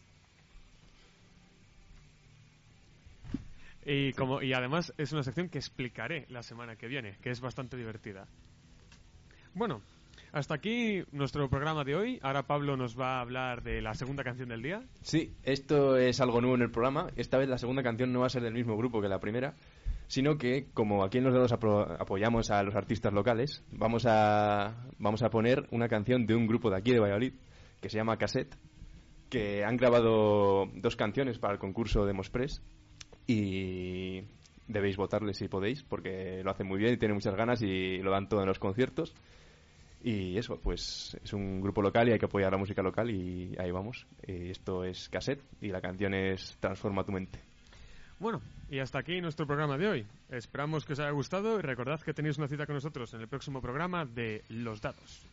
Y además es una sección que explicaré la semana que viene, que es bastante divertida. Bueno, hasta aquí nuestro programa de hoy. Ahora Pablo nos va a hablar de la segunda canción del día. Sí, esto es algo nuevo en el programa. Esta vez la segunda canción no va a ser del mismo grupo que la primera, sino que, como aquí en Los Dados apoyamos a los artistas locales, vamos a poner una canción de un grupo de aquí de Valladolid, que se llama Cassette, que han grabado 2 canciones para el concurso de Mospress, y debéis votarles si podéis, porque lo hacen muy bien y tienen muchas ganas y lo dan todo en los conciertos. Y eso, pues es un grupo local y hay que apoyar la música local y ahí vamos. Esto es Cassette y la canción es Transforma tu mente. Bueno, y hasta aquí nuestro programa de hoy. Esperamos que os haya gustado y recordad que tenéis una cita con nosotros en el próximo programa de Los Dados.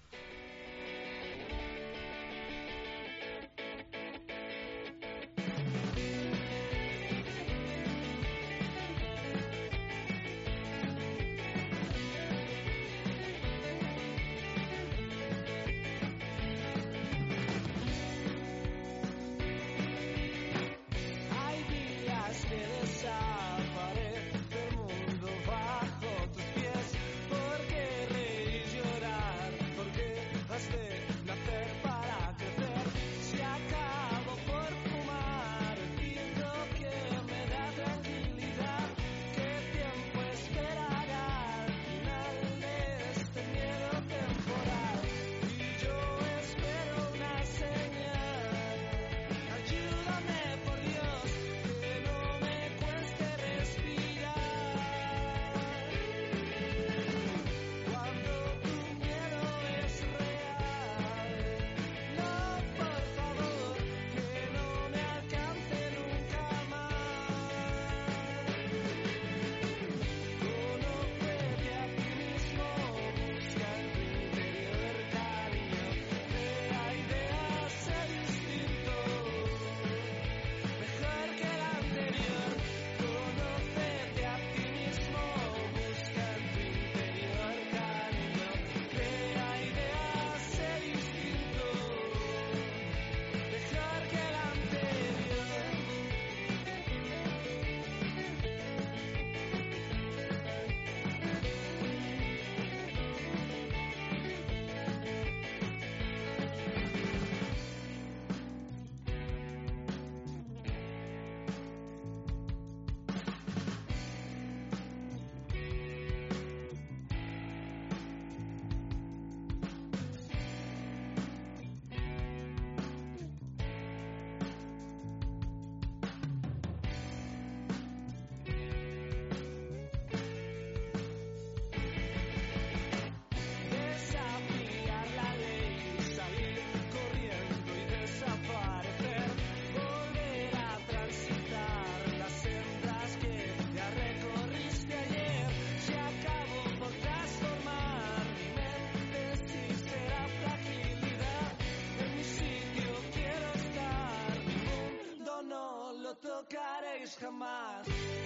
tocaréis jamás.